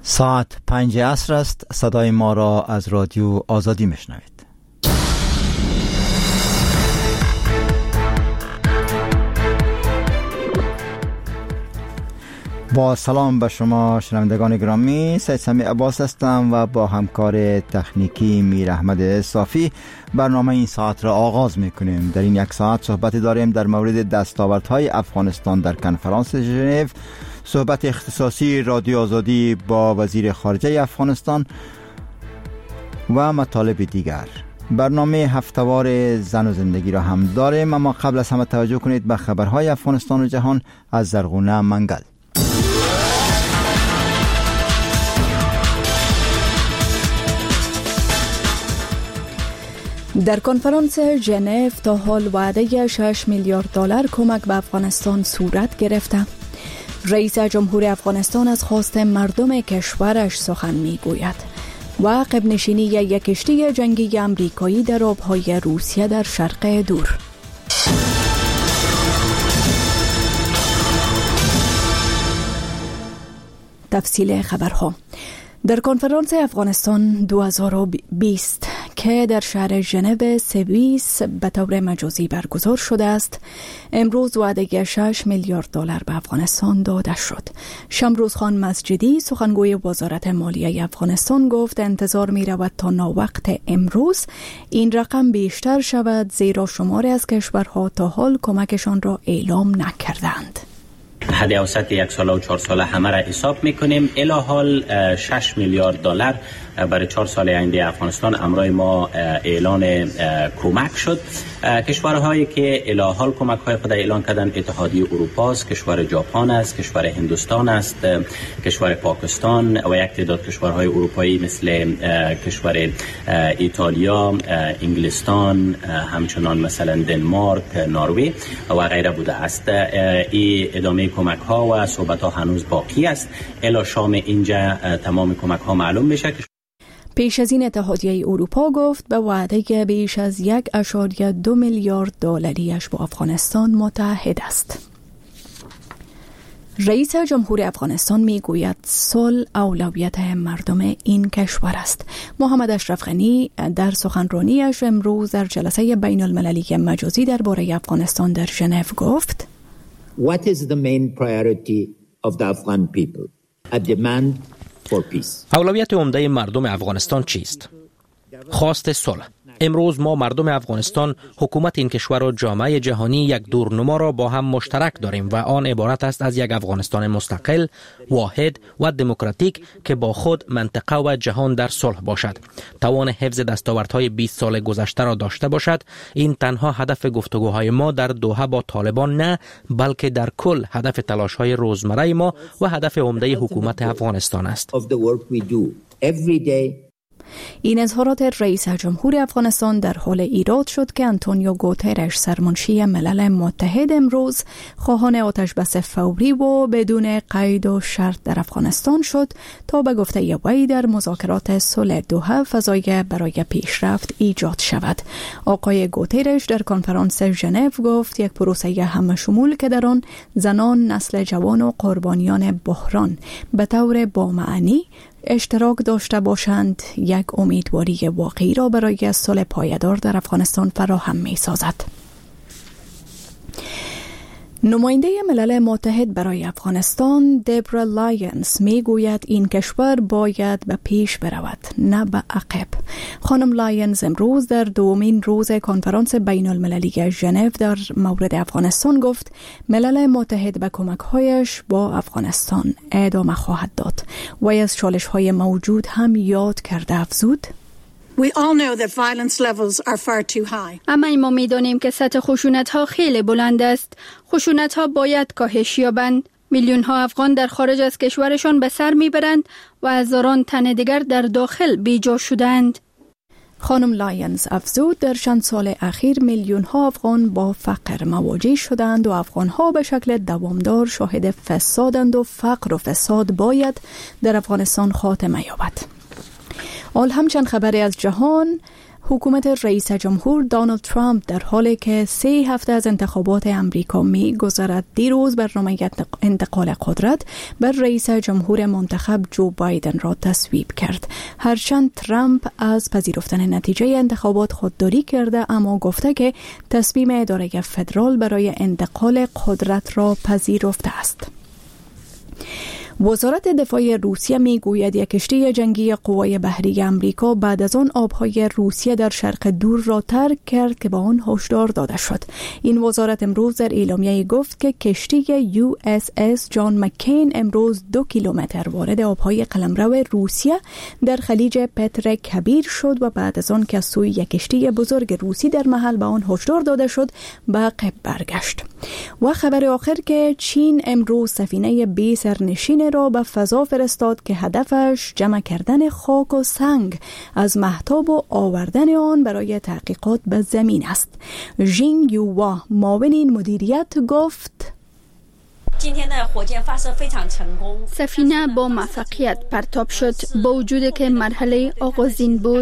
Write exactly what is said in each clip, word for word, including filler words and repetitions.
ساعت پنج عصر است. صدای ما را از رادیو آزادی میشنوید. با سلام به شما شنوندگان گرامی، سید سمیع عباس هستم و با همکار تکنیکی میر احمد صافی برنامه این ساعت را آغاز میکنیم. در این یک ساعت صحبت داریم در مورد دستاوردهای افغانستان در کنفرانس ژنو، صحبت اختصاصی رادیو آزادی با وزیر خارجه افغانستان و مطالب دیگر. برنامه هفتهوار زن و زندگی را هم داریم، اما قبل از همه توجه کنید به خبرهای افغانستان و جهان از زرغونه منگل. در کنفرانس ژنو تا حال وعده شش میلیارد دلار کمک به افغانستان صورت گرفته. رئیس جمهور افغانستان از خواست مردم کشورش سخن میگوید و عقب نشینی یک کشتی جنگی امریکایی در آبهای روسیه در شرق دور. تفصیل خبرها. در کنفرانس افغانستان دو هزار و بیست که در شهر ژنو سوئیس به طور مجازی برگزار شده است، امروز وعده شش میلیارد دلار به افغانستان داده شد. شمروز خان مسجدی سخنگوی وزارت مالیه افغانستان گفت انتظار می رود تا ناوقت امروز این رقم بیشتر شود، زیرا شماری از کشورها تا حال کمکشان را اعلام نکردند. حد اوسط یک ساله و چهار ساله همه را حساب میکنیم. الی حال شش میلیارد دلار برای چهار سال آینده افغانستان امروز ما اعلان کمک شد. کشورهایی که الی حال کمک های خود اعلان کردن اتحادیه اروپا است، کشور ژاپن است، کشور هندوستان است، کشور پاکستان و یک تعداد کشورهای اروپایی مثل کشور ایتالیا، انگلستان، همچنان مثلا دنمارک، نروژ و غیره بوده است. این ادامه کمک ها و صحبت ها هنوز باقی است. الی شام اینجا تمام کمک ها معلوم میشه. پیش از این اتحادیه اروپا گفت به وعده بیش از یک اشاریه دو میلیارد دلاریش با افغانستان متحد است. رئیس جمهور افغانستان میگوید صلح اولویت مردم این کشور است. محمد اشرف غنی در سخنرانیش امروز در جلسه بین المللی مجازی درباره افغانستان در ژنو گفت: What is the main priority of the Afghan people? A demand for peace. اولویت عمده مردم افغانستان چیست؟ خواست صلح. امروز ما مردم افغانستان، حکومت این کشور و جامعه جهانی یک دورنما را با هم مشترک داریم و آن عبارت است از یک افغانستان مستقل، واحد و دموکراتیک که با خود منطقه و جهان در صلح باشد. توان حفظ دستاوردهای بیست سال گذشته را داشته باشد. این تنها هدف گفتگوهای ما در دوحه با طالبان نه، بلکه در کل هدف تلاش‌های روزمره ما و هدف عمده حکومت افغانستان است. این اظهارات رئیس جمهور افغانستان در حال ایراد شد که آنتونیو گوترش سرمنشی ملل متحد امروز خواهان آتش بس فوری و بدون قید و شرط در افغانستان شد تا به گفته وی در مذاکرات صلح دوحه فضای برای پیشرفت ایجاد شود. آقای گوترش در کنفرانس ژنو گفت یک پروسه همه شمول که در آن زنان، نسل جوان و قربانیان بحران به طور بامعنی اشتراک داشته باشند یک امیدواری واقعی را برای صلح پایدار در افغانستان فراهم می سازد. نماینده ملل متحد برای افغانستان دبرا لایونز می گوید این کشور باید به پیش برود نه به عقب. خانم لایونز امروز در دومین روز کنفرانس بین المللی ژنو در مورد افغانستان گفت ملل متحد به کمک‌هایش با افغانستان ادامه خواهد داد و از چالش‌های موجود هم یاد کرده افزود: We all know that violence levels are far too high. اما ما می‌دانیم که سطح خشونت‌ها خیلی بلند است. خشونت‌ها باید کاهش یابند. میلیون‌ها افغان در خارج از کشورشان به سر می‌برند و هزاران تن دیگر در داخل بیجا شدند. خانم لایونز افزود در چند سال اخیر میلیون‌ها افغان با فقر مواجه شدند و افغان‌ها به شکل دوامدار شاهد فسادند و فقر و فساد باید در افغانستان خاتمه یابد. حال همچنین خبری از جهان. حکومت رئیس جمهور دونالد ترامپ در حالی که سه هفته از انتخابات امریکا می گذرد دیروز برنامه انتقال قدرت بر رئیس جمهور منتخب جو بایدن را تصویب کرد. هرچند ترامپ از پذیرفتن نتیجه انتخابات خودداری کرده، اما گفته که تصمیم اداره فدرال برای انتقال قدرت را پذیرفته است. وزارت دفاع روسیه می گوید یک کشتی جنگی قوای بحری امریکا بعد از آن آبهای روسیه در شرق دور را ترک کرد که با آن هشدار داده شد. این وزارت امروز در اعلامیه گفت که کشتی یو اس اس جان مکین امروز دو کیلومتر وارد آبهای قلمرو روسیه در خلیج پتر کبیر شد و بعد از آن که از سوی یک کشتی بزرگ روسی در محل به آن هشدار داده شد به عقب برگشت. و خبر آخر که چین امروز سفینه بی سرنشین را به فضا فرستاد که هدفش جمع کردن خاک و سنگ از مهتاب و آوردن آن برای تحقیقات به زمین است. ژینگ یووا معاون این مدیریت گفت سفینه با موفقیت پرتاب شد با وجود که مرحله آغازین بود.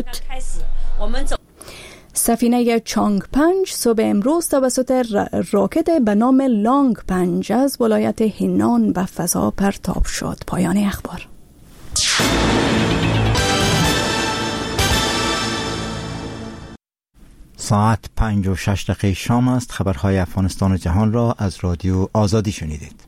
سفینه چانگ پنج صبح امروز توسط راکت به نام لانگ پنج از ولایت هنان به فضا پرتاب شد. پایان اخبار. ساعت پنج و شش دقیقه شام است. خبرهای افغانستان و جهان را از رادیو آزادی شنیدید.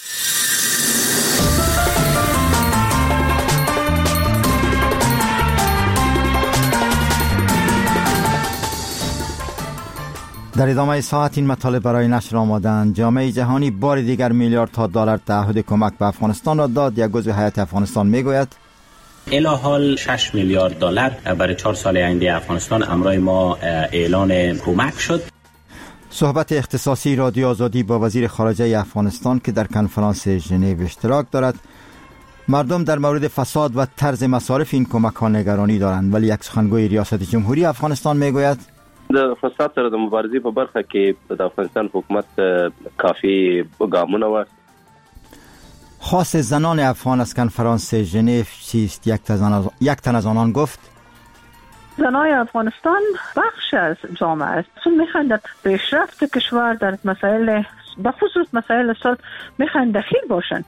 در ادامه ساعت این مطالب برای نشر آمادند. جامعه جهانی بار دیگر میلیاردها دلار تعهد کمک به افغانستان را داد. یک عضو هیئت افغانستان میگوید الی حال شش میلیارد دلار برای چهار سال آینده افغانستان امرای ما اعلان کمک شد. صحبت اختصاصی رادیو آزادی با وزیر خارجه افغانستان که در کنفرانس ژنو اشتراک دارد. مردم در مورد فساد و طرز مصارف این کمک ها نگرانی دارند، ولی یک سخنگوی ریاست جمهوری افغانستان میگوید د فساد سره د مبارزې په برخه کې د افغانستان حکومت کافی ګامونه واخیست. خواست زنان افغان از کنفرانس ژنو چیست؟ یک تن از آنان گفت زنای افغانستان بخش از جامعه است. چون میخواهند در پیشرفت کشور در مسائل به خصوص مسائل صلح میخواهند دخیل باشند.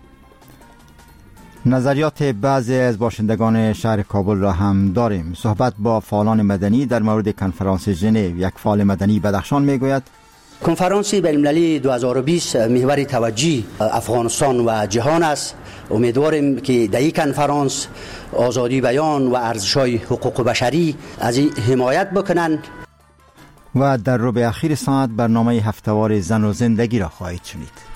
نظریات بعضی از باشندگان شهر کابل را هم داریم. صحبت با فعالان مدنی در مورد کنفرانس ژنو. یک فعال مدنی بدخشان میگوید کنفرانس بین‌المللی دو هزار و بیست محور توجه افغانستان و جهان است. امیدواریم که در این کنفرانس آزادی بیان و ارزش‌های حقوق بشری از این حمایت بکنند. و در ربع اخیر ساعت برنامه هفته‌وار زن و زندگی را خواهید شنید.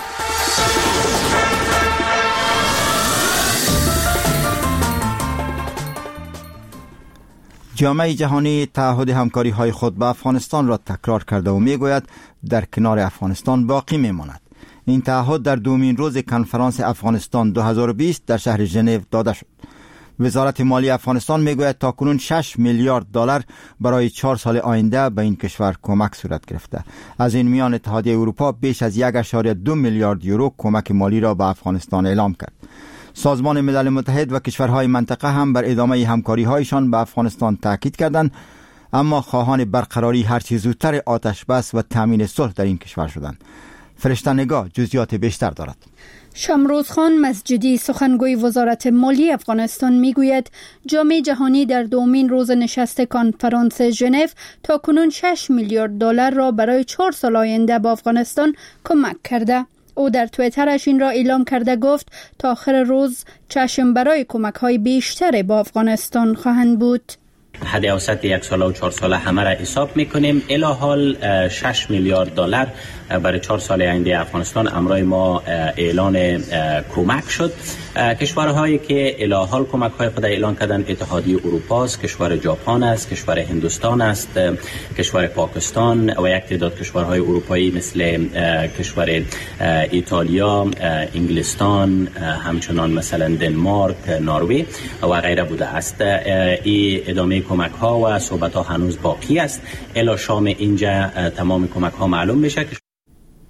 جامعه جهانی تعهد همکاری های خود به افغانستان را تکرار کرده و میگوید در کنار افغانستان باقی میماند. این تعهد در دومین روز کنفرانس افغانستان دو هزار و بیست در شهر ژنو داده شد. وزارت مالی افغانستان میگوید تاکنون شش میلیارد دلار برای چهار سال آینده به این کشور کمک صورت گرفته. از این میان اتحادیه اروپا بیش از یک اشاره دو میلیارد یورو کمک مالی را به افغانستان اعلام کرد. سازمان ملل متحد و کشورهای منطقه هم بر ادامه همکاری‌هایشان به افغانستان تاکید کردند، اما خواهان برقراری هرچه زودتر آتش بس و تامین صلح در این کشور شدند. فرشته نگاه جزئیات بیشتر دارد. شمروز خان مسجدی سخنگوی وزارت مالی افغانستان میگوید جامعه جهانی در دومین روز نشست کنفرانس ژنو تاکنون شش میلیارد دلار را برای چهار سال آینده به افغانستان کمک کرده. او در توییترش این را اعلام کرده گفت تا آخر روز چشم برای کمک های بیشتر با افغانستان خواهند بود. حد اوسط یک ساله و چهار ساله همه را حساب میکنیم. الی حال شش میلیارد دلار برای چهار سال آینده افغانستان امرای ما اعلان کمک شد. کشورهایی که الی حال کمک های خود اعلان کردن اتحادیه اروپا است، کشور ژاپن است، کشور هندوستان است، کشور پاکستان و یک تعداد کشورهای اروپایی مثل کشور ایتالیا، انگلستان، همچنان مثلا دنمارک، نروژ و غیره بوده است. این ادامه کمک ها و صحبت ها هنوز باقی است. الی شام اینجا تمام کمک ها معلوم میشه.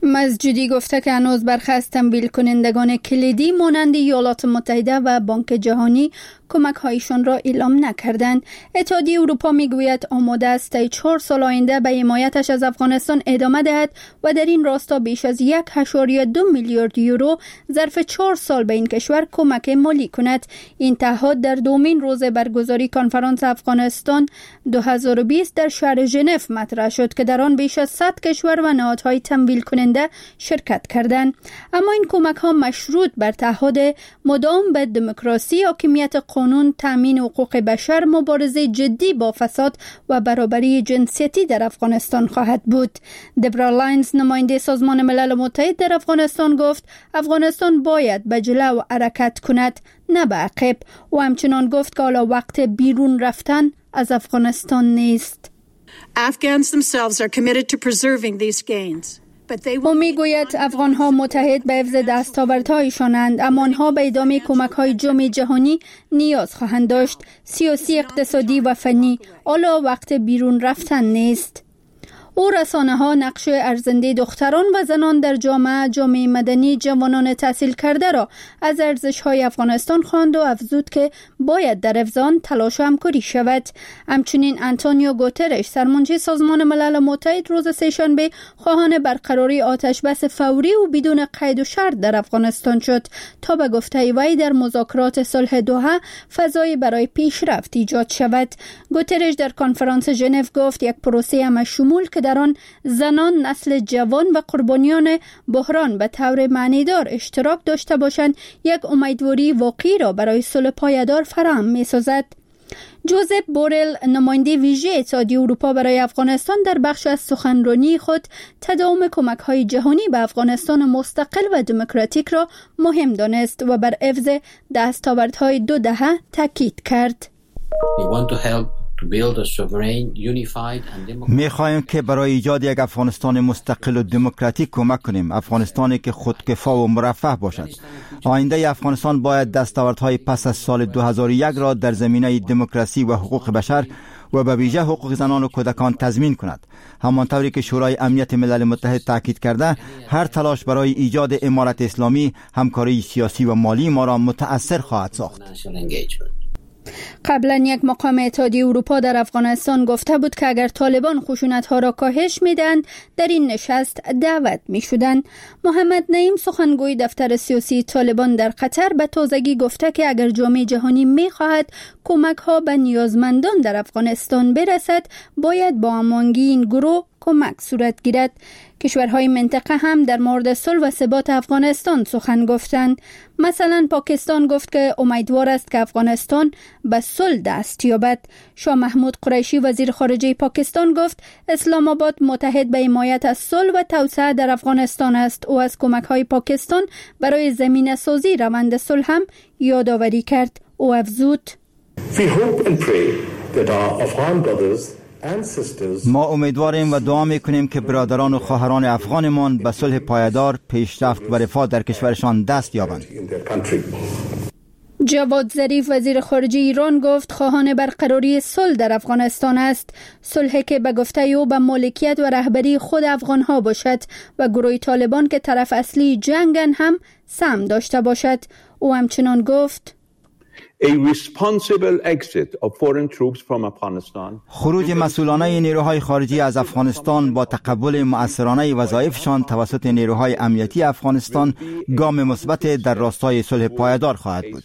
مسجدی گفته که هنوز برخی از تمویل کنندگان کلیدی مانند ایالات متحده و بانک جهانی کمک هایشان را اعلام نکردند. اتحادیه اروپا میگوید آماده است تا چهار سال آینده به حمایتش از افغانستان ادامه دهد و در این راستا بیش از یک و دو میلیارد یورو ظرف چهار سال به این کشور کمک مالی کند. این تعهد در دومین روز برگزاری کنفرانس افغانستان دو هزار و بیست در شهر ژنو مطرح شد که در آن بیش از صد کشور و نهادهای تمویل کننده شرکت کردند. اما این کمک ها مشروط بر تعهد مدام به دموکراسی، حاکمیت قانون، تامین حقوق بشر، مبارزه جدی با فساد و برابری جنسیتی در افغانستان خواهد بود. دبرا لاینز، نماینده سازمان ملل متحد در افغانستان، گفت افغانستان باید به جلو حرکت کند، نه به عقب، و همچنان گفت که حالا وقت بیرون رفتن از افغانستان نیست. Afghans themselves are committed to preserving these gains. او میگوید افغان ها متحد به حفظ دستاوردهایشانند، اما آنها به ادامه کمک های جمعی جهانی نیاز خواهند داشت، سیاسی، اقتصادی و فنی. حالا وقت بیرون رفتن نیست. او رسانه ها نقش ارزنده دختران و زنان در جامعه، جامعه مدنی، جوانان تحصیل کرده را از ارزش های افغانستان خواند و افزود که باید در حفظ آن تلاش و همکاری شود. همچنین آنتونیو گوترش، سرمنشی سازمان ملل متحد، روز سه‌شنبه خواهان برقراری آتش بس فوری و بدون قید و شرط در افغانستان شد تا به گفته وی در مذاکرات صلح دوحه فضای برای پیشرفت ایجاد شود. گوترش در کنفرانس ژنو گفت یک پروسه همشمول که در آن زنان، نسل جوان و قربانیان بحران به طور معنیدار اشتراک داشته باشند، یک امیدواری واقعی را برای صلح پایدار فراهم می‌سازد. جوزف بورل، نماینده ویژه اتحادیه اروپا برای افغانستان، در بخش از سخنرانی خود تداوم کمک‌های جهانی به افغانستان مستقل و دموکراتیک را مهم دانست و بر حفظ دستاوردهای دو دهه تاکید کرد. می خواهیم که برای ایجاد یک افغانستان مستقل و دموکراتیک کمک کنیم، افغانستانی که خودکفا و مرفه باشد. آینده افغانستان باید دستاوردهای پس از سال دو هزار و یک را در زمینه دموکراسی و حقوق بشر و به ویژه حقوق زنان و کودکان تضمین کند. همانطوری که شورای امنیت ملل متحد تاکید کرده، هر تلاش برای ایجاد امارت اسلامی همکاری سیاسی و مالی ما را متأثر خواهد ساخت. قبلا یک مقام اتحادیه اروپا در افغانستان گفته بود که اگر طالبان خشونت‌ها را کاهش میدند در این نشست دعوت می‌شدند. محمد نعیم، سخنگوی دفتر سیاسی طالبان در قطر، به تازگی گفته که اگر جامعه جهانی می‌خواهد کمک‌ها به نیازمندان در افغانستان برسد، باید با هماهنگی این گروه کمک صورت گیرد. کشورهای منطقه هم در مورد صلح و ثبات افغانستان سخن گفتند. مثلا پاکستان گفت که امیدوار است که افغانستان به صلح دست یابد. شاه محمود قریشی، وزیر خارجه پاکستان، گفت اسلام آباد متحد به حمایت از صلح و توسعه در افغانستان است. او از کمک‌های پاکستان برای زمینه سازی روند صلح هم یادآوری کرد. او افزود: ما امیدواریم و دعا میکنیم که برادران و خواهران افغانمان به صلح پایدار، پیشرفت و رفاه در کشورشان دست یابند. جواد ظریف، وزیر خارجه ایران، گفت خواهان برقراری صلح در افغانستان است، صلحی که به گفته او به مالکیت و رهبری خود افغانها باشد و گروه طالبان که طرف اصلی جنگن هم سهم داشته باشد. او همچنان گفت: A responsible exit of foreign troops from Afghanistan. خروج مسئولانه نیروهای خارجی از افغانستان با تقبل مؤثرانه وظایفشان توسط نیروهای امنیتی افغانستان گام مثبت در راستای صلح پایدار خواهد بود.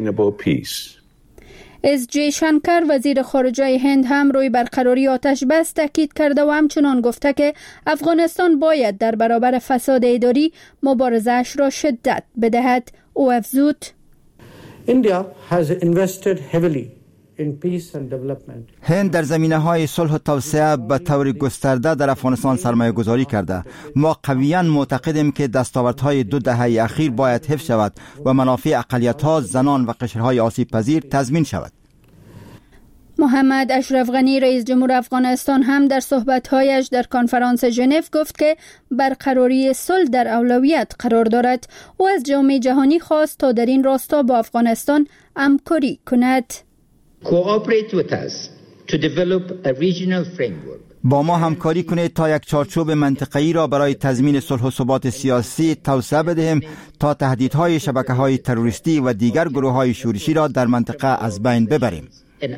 اس جی شنکر، وزیر خارجه هند، هم روی برقراری آتش بس تاکید کرده و همچنان گفته که افغانستان باید در برابر فساد اداری مبارزه‌اش را شدت بدهد. او افزود: India has invested heavily in peace and development. هند در زمینه‌های صلح و توسعه به طور گسترده در افغانستان سرمایه گذاری کرده. ما قویاً معتقدیم که دستاوردهای دو دهه اخیر باید حفظ شود و منافع اقلیت‌ها، زنان و قشرهای آسیب پذیر تضمین شود. محمد اشرف غنی، رئیس جمهور افغانستان، هم در صحبت‌هایش در کنفرانس ژنو گفت که برقراری صلح در اولویت قرار دارد. او از جامعه جهانی خواست تا در این راستا با افغانستان همکاری کند. Cooperate with us to develop a regional framework. با ما همکاری کنید تا یک چارچوب منطقه‌ای را برای تضمین صلح و ثبات سیاسی توسعه بدهیم تا تهدیدهای شبکه‌های تروریستی و دیگر گروه‌های شورشی را در منطقه از بین ببریم.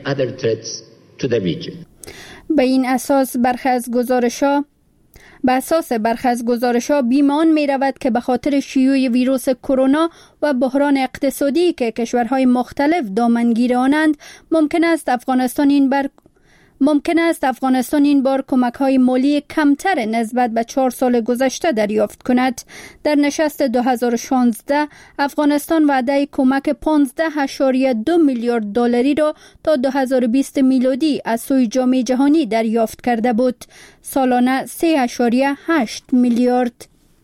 به این اساس برخی از گزارش‌ها به اساس برخی از گزارش‌ها بیمان می‌رود که به خاطر شیوع ویروس کرونا و بحران اقتصادی که کشورهای مختلف دامنگیر آنند، ممکن است افغانستان این بر ممکن است افغانستان این بار کمک‌های مالی کمتر نسبت به چهار سال گذشته دریافت کند. در نشست دو هزار و شانزده افغانستان وعده کمک پانزده اشاریه دو میلیارد دلاری را تا دو هزار و بیست میلادی از سوی جامعه جهانی دریافت کرده بود. سالانه سه اشاریه هشت میلیارد.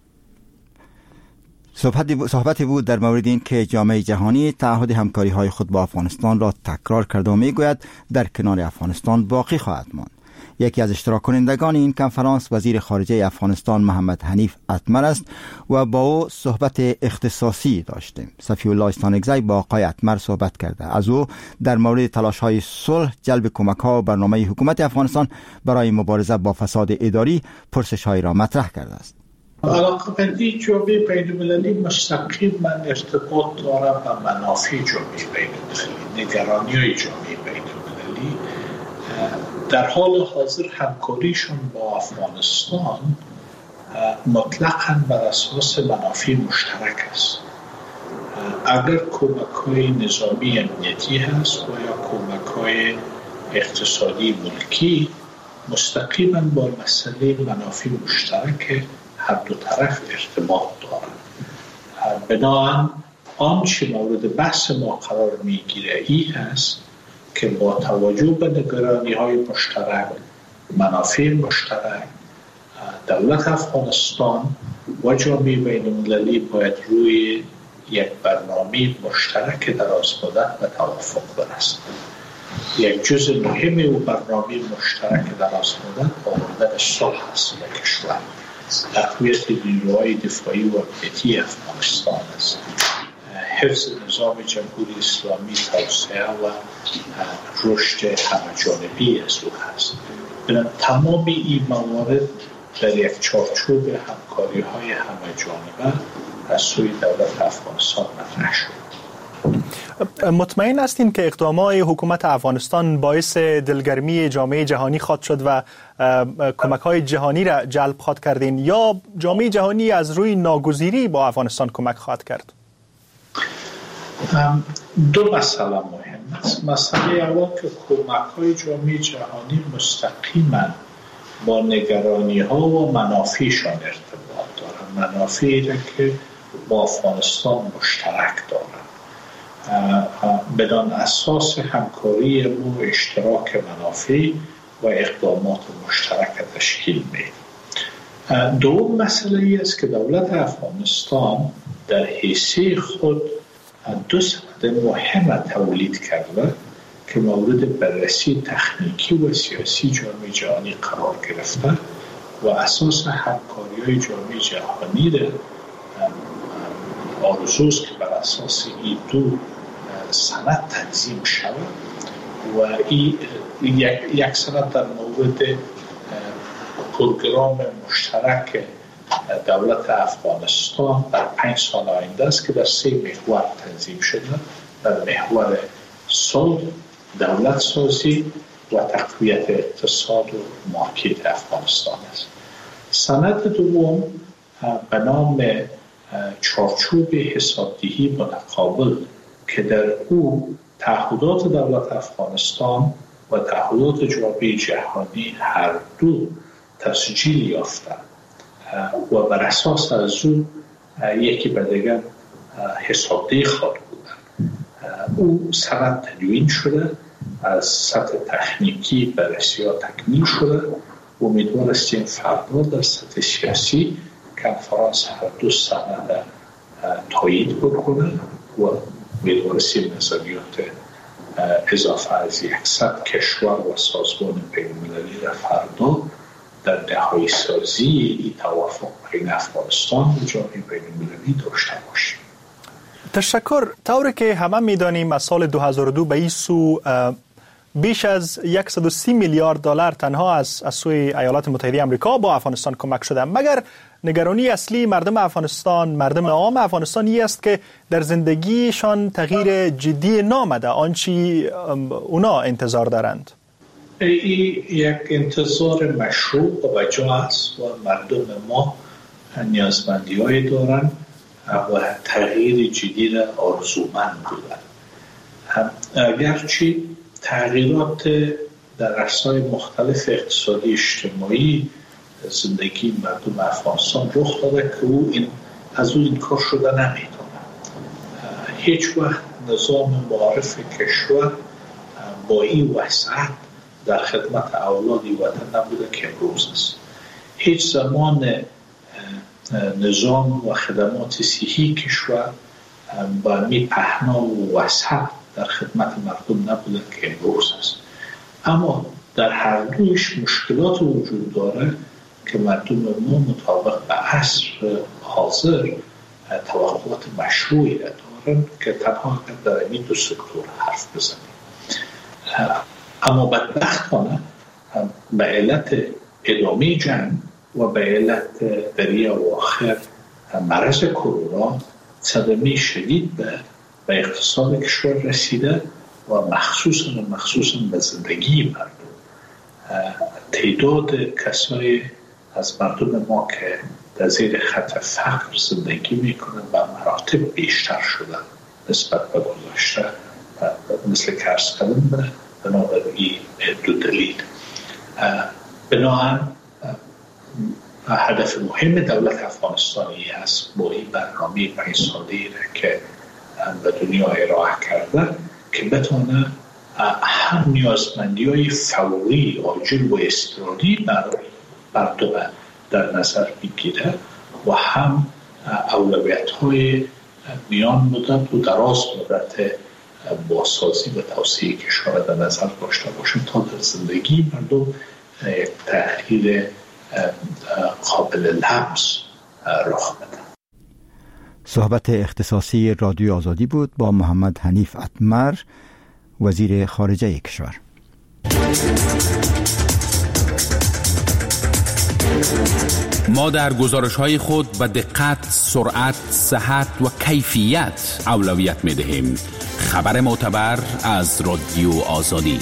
صحبتی بود در مورد این که جامعه جهانی تعهد همکاری های خود با افغانستان را تکرار کرده و میگوید در کنار افغانستان باقی خواهد ماند. یکی از اشتراک کنندگان این کنفرانس وزیر خارجه افغانستان محمد حنیف اتمر است و با او صحبت اختصاصی داشتیم. صفی الله استانگزی با آقای اتمر صحبت کرده. از او در مورد تلاش های صلح، جلب کمک ها و برنامه حکومت افغانستان برای مبارزه با فساد اداری پرسش های را مطرح کرده است. علاقه‌مندی جامعه بین‌المللی مستقیما ارتباط دارد با منافع جامعه بین‌المللی، نگرانی‌های جامعه بین‌المللی. در حال حاضر همکاریشون با افغانستان مطلقاً بر اساس منافع مشترک است. اگر کمک‌های نظامی امنیتی هست و یا کمک‌های اقتصادی ملکی، مستقیما با مسئله منافع مشترک هر دو طرف ارتباط دارند. بنابراین آنچه مورد بحث ما قرار میگیره ای است که با توجه به نگرانی های مشترک، منافع مشترک، دولت افغانستان و جامعه بین‌المللی باید روی یک برنامه مشترک دراز مدت به توافق برسند. یک جزء مهم و برنامه مشترک دراز مدت آوردن صلح است به کشور، تقویت نیروهای دفاعی و امنیتی افغانستان است، حفظ نظام جمهوری اسلامی، توسعه و رشد همه‌جانبی از او است. بنابراین تمام این موارد در یک چارچوب همکاری های همه‌جانبه از سوی دولت افغانستان مطرح شد. مطمئن هستین که اقدامات حکومت افغانستان باعث دلگرمی جامعه جهانی خواهد شد و کمک‌های جهانی را جلب خواهد کردین، یا جامعه جهانی از روی ناگزیری با افغانستان کمک خواهد کرد؟ دو مسئله مهم است. مسئله اول که کمک‌های جامعه جهانی مستقیما با نگرانی‌ها و منافعشان ارتباط دارند، منافعی را که با افغانستان مشترک دارند. بدان اساس همکاری و اشتراک منافع و اقدامات مشترک تشکیل می‌دهد. دوم مسئله ای است که دولت افغانستان در حیث خود دو سند مهم تولید کرده که مورد بررسی تکنیکی و سیاسی جامعه جهانی قرار گرفته و اساس همکاری‌های جامعه جهانی را آرزوست که بر اساس این دو سند تنظیم شود و این یک, یک سند در مورد پروگرام مشترک دولت افغانستان در پنج سال آینده است که در سه محور تنظیم شده. در محور صلح، دولت سازی و تقویت اقتصاد و مارکت افغانستان است. سند دوم به نام چارچوب حسابدهی متقابل که در او تعهدات دولت افغانستان و تعهدات جامعه جهانی هر دو تسجیل یافتند و بر اساس از او یکی به دیگر حسابدهی خواهد بودند. او سند تدوین شده، از سطح تکنیکی بررسی ها تکمیل شده. امیدوار هستیم فردا در سطح سیاسی کنفرانس هر دو سند تایید بکنه و امیدوار هستیم نظریات اضافه از یکصد کشور و سازمان بین‌المللی را فردا در نهایی سازی این توافق بین افغانستان و جامعه بین‌المللی داشته باشیم. تشکر. طوری که همه میدانیم از سال دو هزار و دو به این سو بیش از صد و سی میلیارد دلار تنها از از سوی ایالات متحده آمریکا با افغانستان کمک شده. مگر نگرانی اصلی مردم افغانستان، مردم عام افغانستان است که در زندگیشان تغییر جدی نامده، آنچه اونا انتظار دارند؟ این یک انتظار مشروع و بجا است و مردم ما نیازمندی های دارند و تغییر جدی را آرزومند بودند. اگرچه تغییرات در عرصه‌های مختلف اقتصادی اجتماعی زندگی مردم افغانستان رخ داده که او این از او انکار شده نمیتونه. هیچ وقت نظام معارف کشور با این وسعت در خدمت اولادی وطن نبوده که امروز است. هیچ زمان نظام و خدمات صحی کشور با می پهنا و وسعت در خدمت مردم نبوده که امروز است. اما در هر دویش مشکلات وجود داره که مردم ما مطابق به عصر حاضر توقعات مشروعی را دارن که تنها در این دو سکتور حرف بزنیم. اما بدبختانه به علت ادامه جنگ و به علت در اواخر مرض کرونا صدمه شدید به به اقتصاد کشور رسیده و مخصوصا مخصوصا به زندگی مردم. تعداد کسای از مردم ما که در زیر خط فقر زندگی میکنن به مراتب بیشتر شدن نسبت به گذشته، مثل که عرض کردم بنابراین دو دلیل. بنابراین هدف مهم دولت افغانستانی است با این برنامه پنج ساله‌ای که به دنیا ارائه کرده که بتونه هم نیازمندی‌های فوری عاجل و اضطراری برای مردم در نظر بگیره و هم اولویت‌های میان مدت و دراز مدت بازسازی و توسعه کشور در نظر داشته باشه تا در زندگی مردم یک تغییر قابل لمس رخ بده. صحبت اختصاصی رادیو آزادی بود با محمد حنیف اتمر، وزیر خارجه کشور. ما در گزارش‌های خود به دقت، سرعت، صحت و کیفیت اولویت می‌دهیم. خبر معتبر از رادیو آزادی.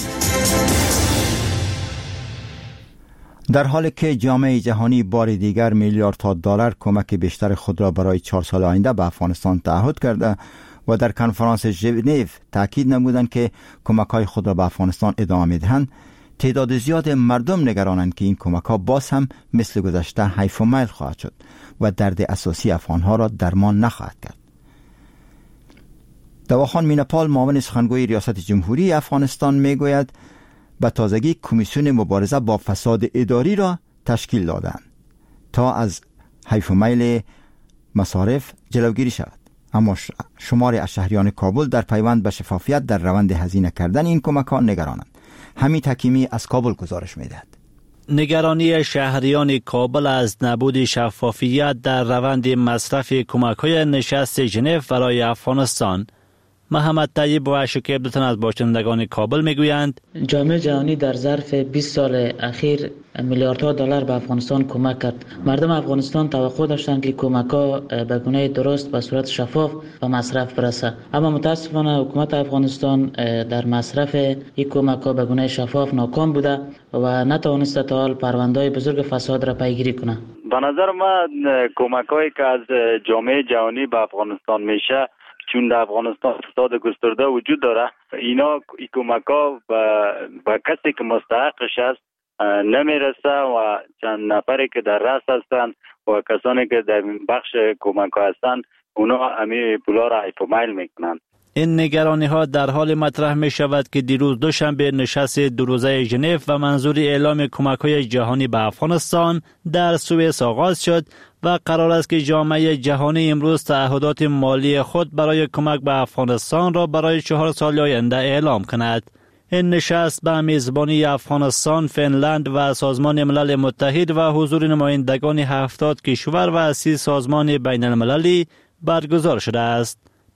در حالی که جامعه جهانی بار دیگر میلیاردها دلار کمک بیشتر خود را برای چهار سال آینده به افغانستان تعهد کرده و در کنفرانس ژنو تاکید نمودند که کمک‌های خود را به افغانستان ادامه می‌دهند، تعداد زیاد مردم نگرانند که این کمک‌ها باز هم مثل گذشته حیف و میل خواهد شد و درد اساسی افغان‌ها را درمان نخواهد کرد. دواخان مینپال، معاون سخنگوی ریاست جمهوری افغانستان، میگوید به تازگی کمیسیون مبارزه با فساد اداری را تشکیل دادند تا از حیف و میل مصارف جلوگیری شود. اما شمار از شهریان کابل در پیوند به شفافیت در روند هزینه کردن این کمک‌ها نگرانند. حمید حکیمی از کابل گزارش می‌دهد. نگرانی شهریان کابل از نبود شفافیت در روند مصرف کمک‌های نشست ژنو برای افغانستان. محمد طیب و شکیب دتن از باشندگان کابل میگویند جامعه جهانی در ظرف بیست سال اخیر میلیاردها دلار به افغانستان کمک کرد. مردم افغانستان توقع داشتند که کمک‌ها به گونه درست به صورت شفاف و مصرف برسه، اما متاسفانه حکومت افغانستان در مصرف این کمک‌ها به گونه شفاف ناکام بوده و نتوانسته تا حال پرونده‌های بزرگ فساد را پیگیری کنه. به نظر من کمک‌هایی که از جامعه جهانی به افغانستان میشه، چون در افغانستان فساد گسترده وجود داره، اینا این کمک‌ها به کسی که مستحقش است نمیرسه و چند نفری که در رأس هستن و کسانی که در بخش کمک‌ها هستن اونا همین پولا را حیف و میل میکنن. این نگرانی ها در حال مطرح می شود که دیروز دوشنبه نشست دو روزه ژنو و منظور اعلام کمک‌های جهانی به افغانستان در سوئیس آغاز شد و قرار است که جامعه جهانی امروز تعهدات مالی خود برای کمک به افغانستان را برای چهار سال آینده اعلام کند. این نشست به میزبانی افغانستان، فنلند و سازمان ملل متحد و حضور نمایندگان هفتاد کشور و سی سازمان بین المللی برگزار شده است.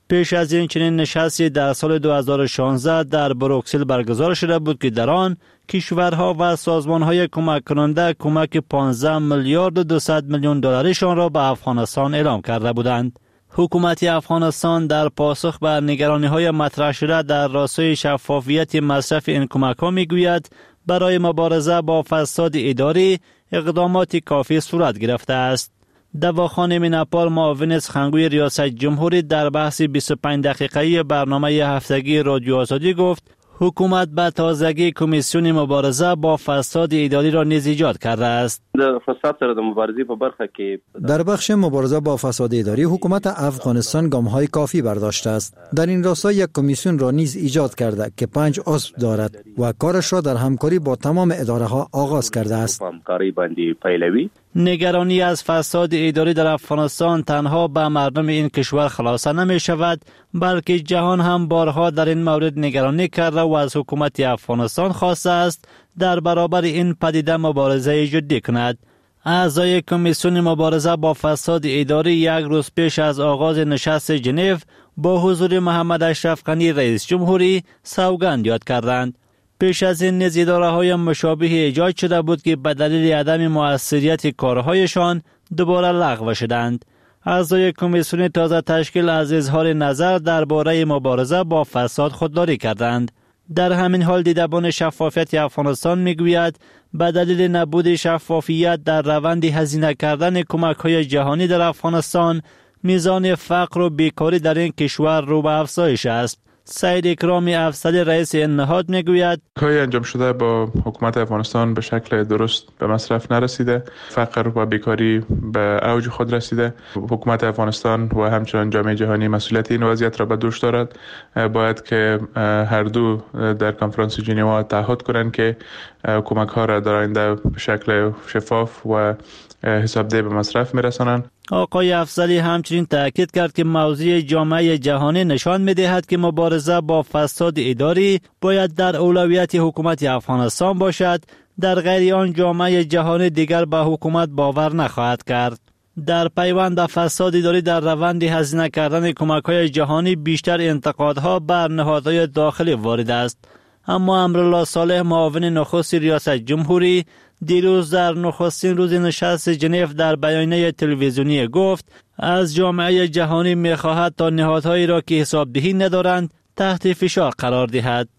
پیش از این چنین نشستی در سال دو هزار و شانزده در بروکسل برگزار شده بود که در آن کشورها و سازمانهای کمک کننده کمک پانزده میلیارد و دویست میلیون دلارشان را به افغانستان اعلام کرده بودند. حکومت افغانستان در پاسخ به نگرانی‌های مطرح شده در راستای شفافیت مصرف این کمک‌ها می‌گوید برای مبارزه با فساد اداری اقدامات کافی صورت گرفته است. دواخانه میناپال معاون سخنگوی ریاست جمهوری در بحث بیست و پنج دقیقه‌ای برنامه هفتگی رادیو آزادی گفت حکومت به تازگی کمیسیون مبارزه با فساد اداری را نیز ایجاد کرده است. د فساد سره د مبارزې په برخه کې در بخش مبارزه با فساد اداری حکومت افغانستان گام‌های کافی برداشته است. در این راستا یک کمیسیون را نیز ایجاد کرده که پنج عضو دارد و کارش را در همکاری با تمام اداره‌ها آغاز کرده است. همکاری باندې پیلوي. نگرانی از فساد اداری در افغانستان تنها به مردم این کشور خلاصه نمی شود بلکه جهان هم بارها در این مورد نگرانی کرده و از حکومت افغانستان خواسته است در برابر این پدیده مبارزه جدی کند. اعضای کمیسیون مبارزه با فساد اداری یک روز پیش از آغاز نشست ژنو با حضور محمد اشرف غنی رئیس جمهوری سوگند یاد کردند. پیش از این نیز اداره‌های مشابه ایجاد شده بود که به دلیل عدم مؤثریت کارهایشان دوباره لغو شدند. اعضای کمیسیون تازه تشکیل از اظهار نظر درباره مبارزه با فساد خودداری کردند. در همین حال دیدبان شفافیت افغانستان میگوید به دلیل نبود شفافیت در روند هزینه کردن کمک‌های جهانی در افغانستان میزان فقر و بیکاری در این کشور رو به افزایش است. سید اکرامی افضلی رئیس این نهاد میگوید کاری انجام شده با حکومت افغانستان به شکل درست به مصرف نرسیده. فقر و بیکاری به اوج خود رسیده. حکومت افغانستان و همچنان جامعه جهانی مسئولیت این وضعیت را به دوش دارد. باید که هر دو در کنفرانس ژنو تعهد کنند که کمک ها را در آینده به شکل شفاف و حسابدهی به مصرف میرسانند. آقای افضلی همچنین تاکید کرد که موضوع جامعه جهانی نشان می‌دهد که مبارزه با فساد اداری باید در اولویت حکومت افغانستان باشد، در غیر آن جامعه جهانی دیگر به حکومت باور نخواهد کرد. در پیوند فساد اداری در روند هزینه کردن کمک‌های جهانی بیشتر انتقادها بر نهادهای داخلی وارد است. اما امرالله صالح معاون نخست ریاست جمهوری دیروز در نخستین روز نشست ژنو در بیانیه تلویزیونی گفت از جامعه جهانی می‌خواهد تا نهادهایی را که حسابدهی ندارند تحت فشار قرار دهد.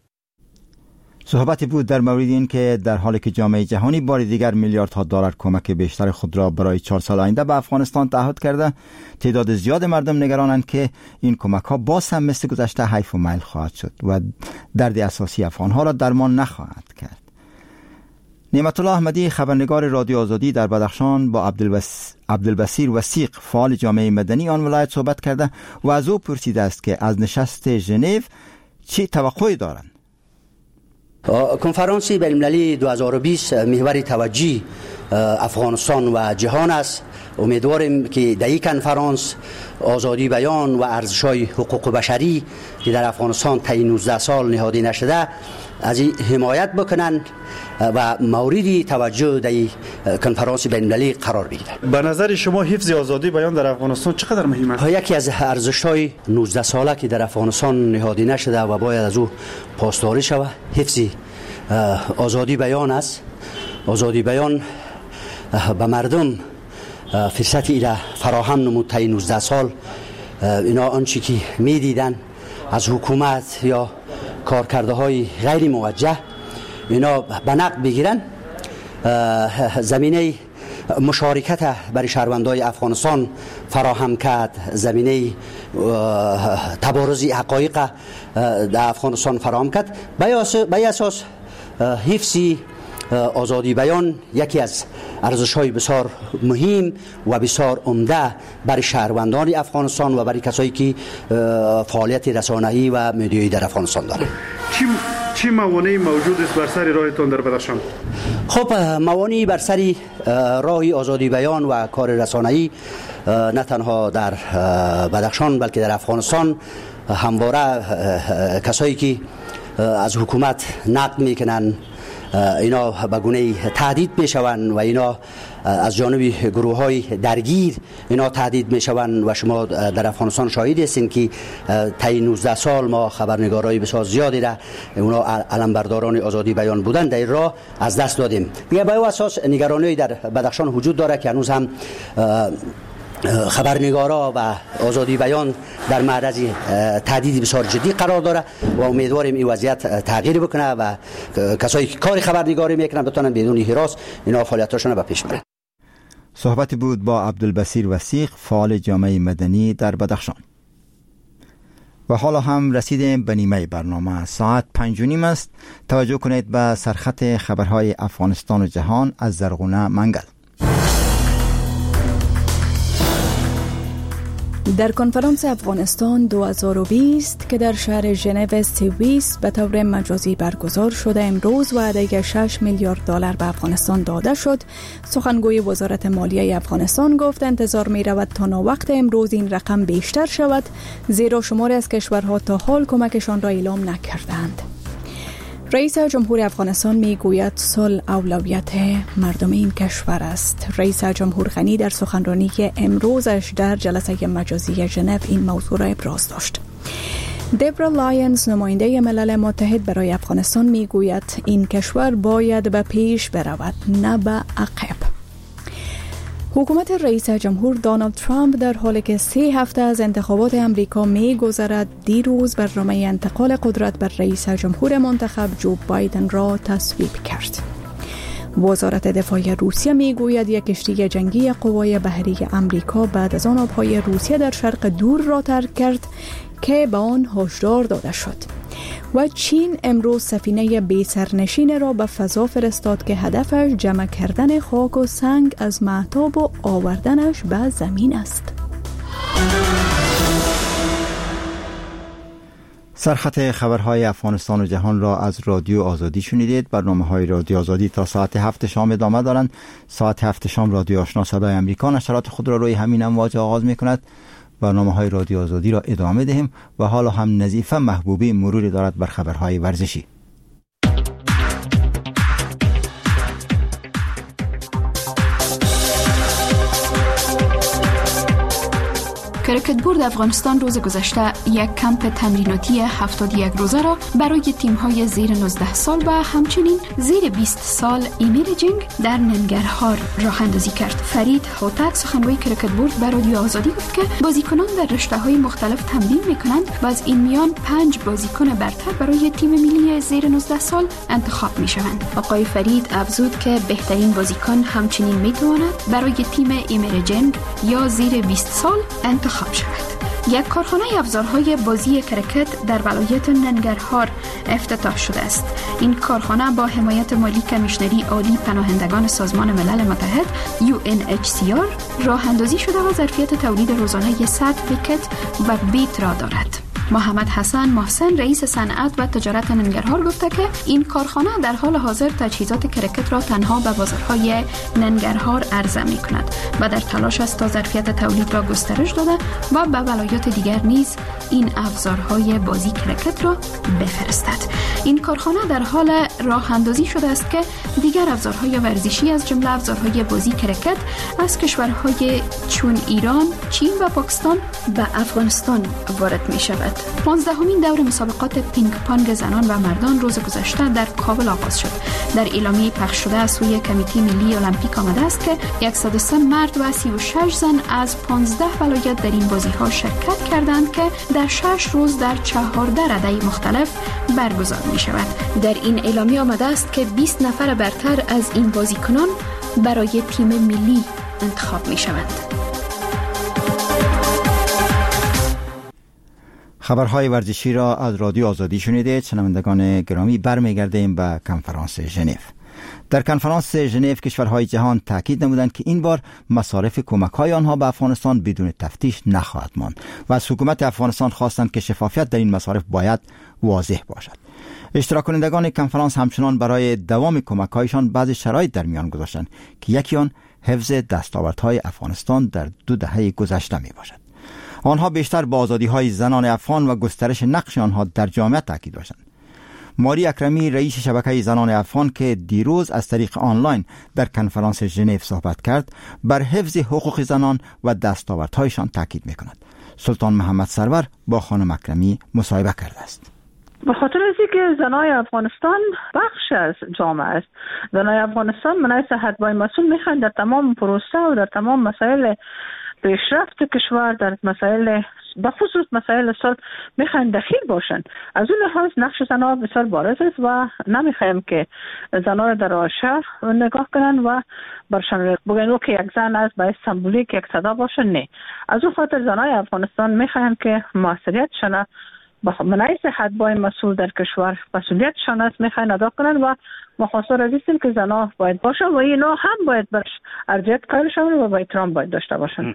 صحبتی بود در مورد این که در حالی که جامعه جهانی بار دیگر میلیاردها دلار کمک بیشتر خود را برای چهار سال آینده به افغانستان تعهد کرده، تعداد زیاد مردم نگرانند که این کمک ها باز هم مثل گذشته حیف و میل خواهد شد و درد اساسی افغانها را درمان نخواهد کرد. نعمت الله احمدی خبرنگار رادیو آزادی در بدخشان با عبدالبس... عبدالبصیر وثیق فعال جامعه مدنی آن ولایت صحبت کرده و از او پرسیده است که از نشست ژنو چه توقعی دارند. کنفرانس بین‌المللی دو هزار و بیست محور توجه افغانستان و جهان است. امیدواریم که در این کنفرانس آزادی بیان و ارزش‌های حقوق بشری که در افغانستان طی نوزده سال نهاده نشده از این حمایت بکنند و موردی توجه در این کنفرانس بین‌المللی قرار بگیرد. به نظر شما حفظ آزادی بیان در افغانستان چقدر مهم است؟ یکی از ارزش‌های نوزده ساله که در افغانستان نهاده نشده و باید از او پاسداری شود حفظ آزادی بیان است. آزادی بیان به مردم فرصت ایره فراهم نمود طی نوزده سال. اینا آنچه که می‌دیدن از حکومت یا کارکرده های غیر موجه اینا به نقد بگیرن، زمینه مشارکت برای شهروندان افغانستان فراهم کرد، زمینه تبارز حقایق در افغانستان فراهم کرد. به اساس حفظی آزادی بیان یکی از ارزش‌های بسیار مهم و بسیار عمده برای شهروندان افغانستان و برای کسایی که فعالیت رسانه‌ای و مدیایی در افغانستان دارند. چی چی موانعی موجود است بر سر راهتان در بدخشان؟ خب موانعی بر سر راه آزادی بیان و کار رسانه‌ای نه تنها در بدخشان بلکه در افغانستان همواره کسایی که از حکومت نقد میکنن، اینا به گونه تهدید میشوند و اینا از جانب گروه های درگیر اینا تهدید میشوند و شما در افغانستان شاهد هستین که طی نوزده سال ما خبرنگارای بسیار زیادی را اونا علمبرداران آزادی بیان بودن در راه از دست دادیم. دیگه به اساس نگرانی در بدخشان وجود داره که هنوز هم خبرنگارا و آزادی بیان در معرض تهدید بسیار جدی قرار داره و امیدواریم این وضعیت تغییر بکنه و کسایی که کار خبرنگاری میکنن بتونن بدون هراس اینا فعالیتاشون به پیش برن. صحبتی بود با عبدالبصیر وثیق، فعال جامعه مدنی در بدخشان. و حالا هم رسیدیم به نیمه برنامه. ساعت پنج و نیم است. توجه کنید به سرخط خبرهای افغانستان و جهان از زرغونه منگل. در کنفرانس افغانستان دو هزار و بیست که در شهر ژنو سوئیس به طور مجازی برگزار شده امروز وعده شش میلیارد دلار به افغانستان داده شد، سخنگوی وزارت مالیه افغانستان گفت انتظار می رود تا ناوقت امروز این رقم بیشتر شود، زیرا شماری از کشورها تا حال کمکشان را اعلام نکردند. رئیس جمهور افغانستان می گوید صلح اولویت مردم این کشور است. رئیس جمهور غنی در سخنرانی امروزش در جلسه مجازی ژنو این موضوع را ابراز داشت. دبرا لاینز نماینده ملل متحد برای افغانستان می گوید این کشور باید به پیش برود نه به عقب. حکومت رئیس جمهور دونالد ترامپ در حالی که سه هفته از انتخابات امریکا می گذرد دیروز برنامه انتقال قدرت بر رئیس جمهور منتخب جو بایدن را تصویب کرد. وزارت دفاع روسیه می گوید یک کشتی جنگی قوای بحری امریکا بعد از آن آبهای روسیه در شرق دور را ترک کرد که به آن هشدار داده شد. و چین امروز سفینه بی سرنشین را به فضا فرستاد که هدفش جمع کردن خاک و سنگ از مهتاب و آوردنش به زمین است. سرخط خبرهای افغانستان و جهان را از رادیو آزادی شنیدید. برنامه‌های رادیو آزادی تا ساعت هفت شام ادامه دارند. ساعت هفت شام رادیو آشنا صدای امریکا نشرات خود را روی همین امواج آغاز می‌کند. برنامه‌های رادیو آزادی را ادامه دهیم و حالا هم نظیفه محبوبی مروری دارد بر خبرهای ورزشی. کرکت بورد افغانستان روز گذشته یک کمپ تمریناتی هفتاد و یک روزه را برای تیم‌های زیر نوزده سال و همچنین زیر بیست سال ایمیرجینگ در ننگرهار راه اندازی کرد. فرید هوتک سخنگوی کرکت بورد به رادیو آزادی گفت که بازیکنان در رشته‌های مختلف تمرین می‌کنند و از این میان پنج بازیکن برتر برای تیم ملی زیر نوزده سال انتخاب می‌شوند. آقای فرید افزود که بهترین بازیکن همچنین می‌تواند برای تیم ایمیرجینگ یا زیر بیست سال انتخاب شود. یک کارخانه ابزارهای بازی کرکت در ولایت ننگرهار افتتاح شده است. این کارخانه با حمایت مالی کمیشنری عالی پناهندگان سازمان ملل متحد یو ان اچ سی آر راه اندازی شده و ظرفیت تولید روزانه صد پیکت و بیت را دارد. محمد حسن محسن رئیس صنعت و تجارت ننگرهار گفته که این کارخانه در حال حاضر تجهیزات کرکت را تنها به بازارهای ننگرهار عرضه می کند و در تلاش است تا ظرفیت تولید را گسترش داده و به ولایات دیگر نیز این ابزارهای بازی کرکت را بفرستد. این کارخانه در حال راه اندازی شده است که دیگر ابزارهای ورزشی از جمله ابزارهای بازی کرکت از کشورهای چون ایران، چین و پاکستان به افغانستان وارد می شود. پانزدهمین دور مسابقات پینگ پانگ زنان و مردان روز گذشته در کابل آغاز شد. در اعلامیه پخش شده از سوی کمیته ملی المپیک آمده است که صد و سه مرد و سی و شش زن از پانزده ولایت در این بازی‌ها شرکت کردند که در شش روز در چهارده رده مختلف برگزار می شود. در این اعلامیه آمده است که بیست نفر برتر از این بازیکنان برای تیم ملی انتخاب می شوند. خبرهای ورزشی را از رادیو آزادی شنیدید. شنوندگان گرامی، برمیگردیم به کنفرانس ژنو. در کنفرانس ژنو کشورهای جهان تاکید نمودند که این بار مصارف کمک‌های آنها به افغانستان بدون تفتیش نخواهد ماند و از حکومت افغانستان خواستند که شفافیت در این مصارف باید واضح باشد. اشتراک کنندگان کنفرانس همچنان برای دوام کمک‌هایشان بعضی شرایط در میان گذاشتند که یکی آن حفظ دستاوردهای افغانستان در دو دهه گذشته میباشد. آنها بیشتر با آزادی‌های زنان افغان و گسترش نقش آنها در جامعه تاکید داشتند. ماری اکرمی رئیس شبکه زنان افغان که دیروز از طریق آنلاین در کنفرانس ژنو صحبت کرد، بر حفظ حقوق زنان و دستاوردهایشان تاکید می‌کند. سلطان محمد سرور با خانم اکرمی مصاحبه کرده است. به خاطر از اینکه زنای افغانستان بخش از جامعه است، زنای افغانستان منای صحت بای مسئول میخوان در تمام پروسه و در تمام مسائل پیشرفت کشور، در مسائل به خصوص مسائل صلح میخوان دخیل باشن. از اون لحاظ نقش زنها بسیار بارز است و نمیخوایم که زنها را در آشه نگاه کنن و برشان بگن که یک زن است باید سمبولیک یک صدا باشه. نه، از اون خاطر زنای افغانستان میخوان که مسئولیتشان منای صحت بای مسئول در کشور مسئولیتشان است میخوان ادا کنن و مخاصر عزیزیم که زنها باید باشه و اینا هم باید برش ارجیت کارشان و با احترام باید داشته باشن.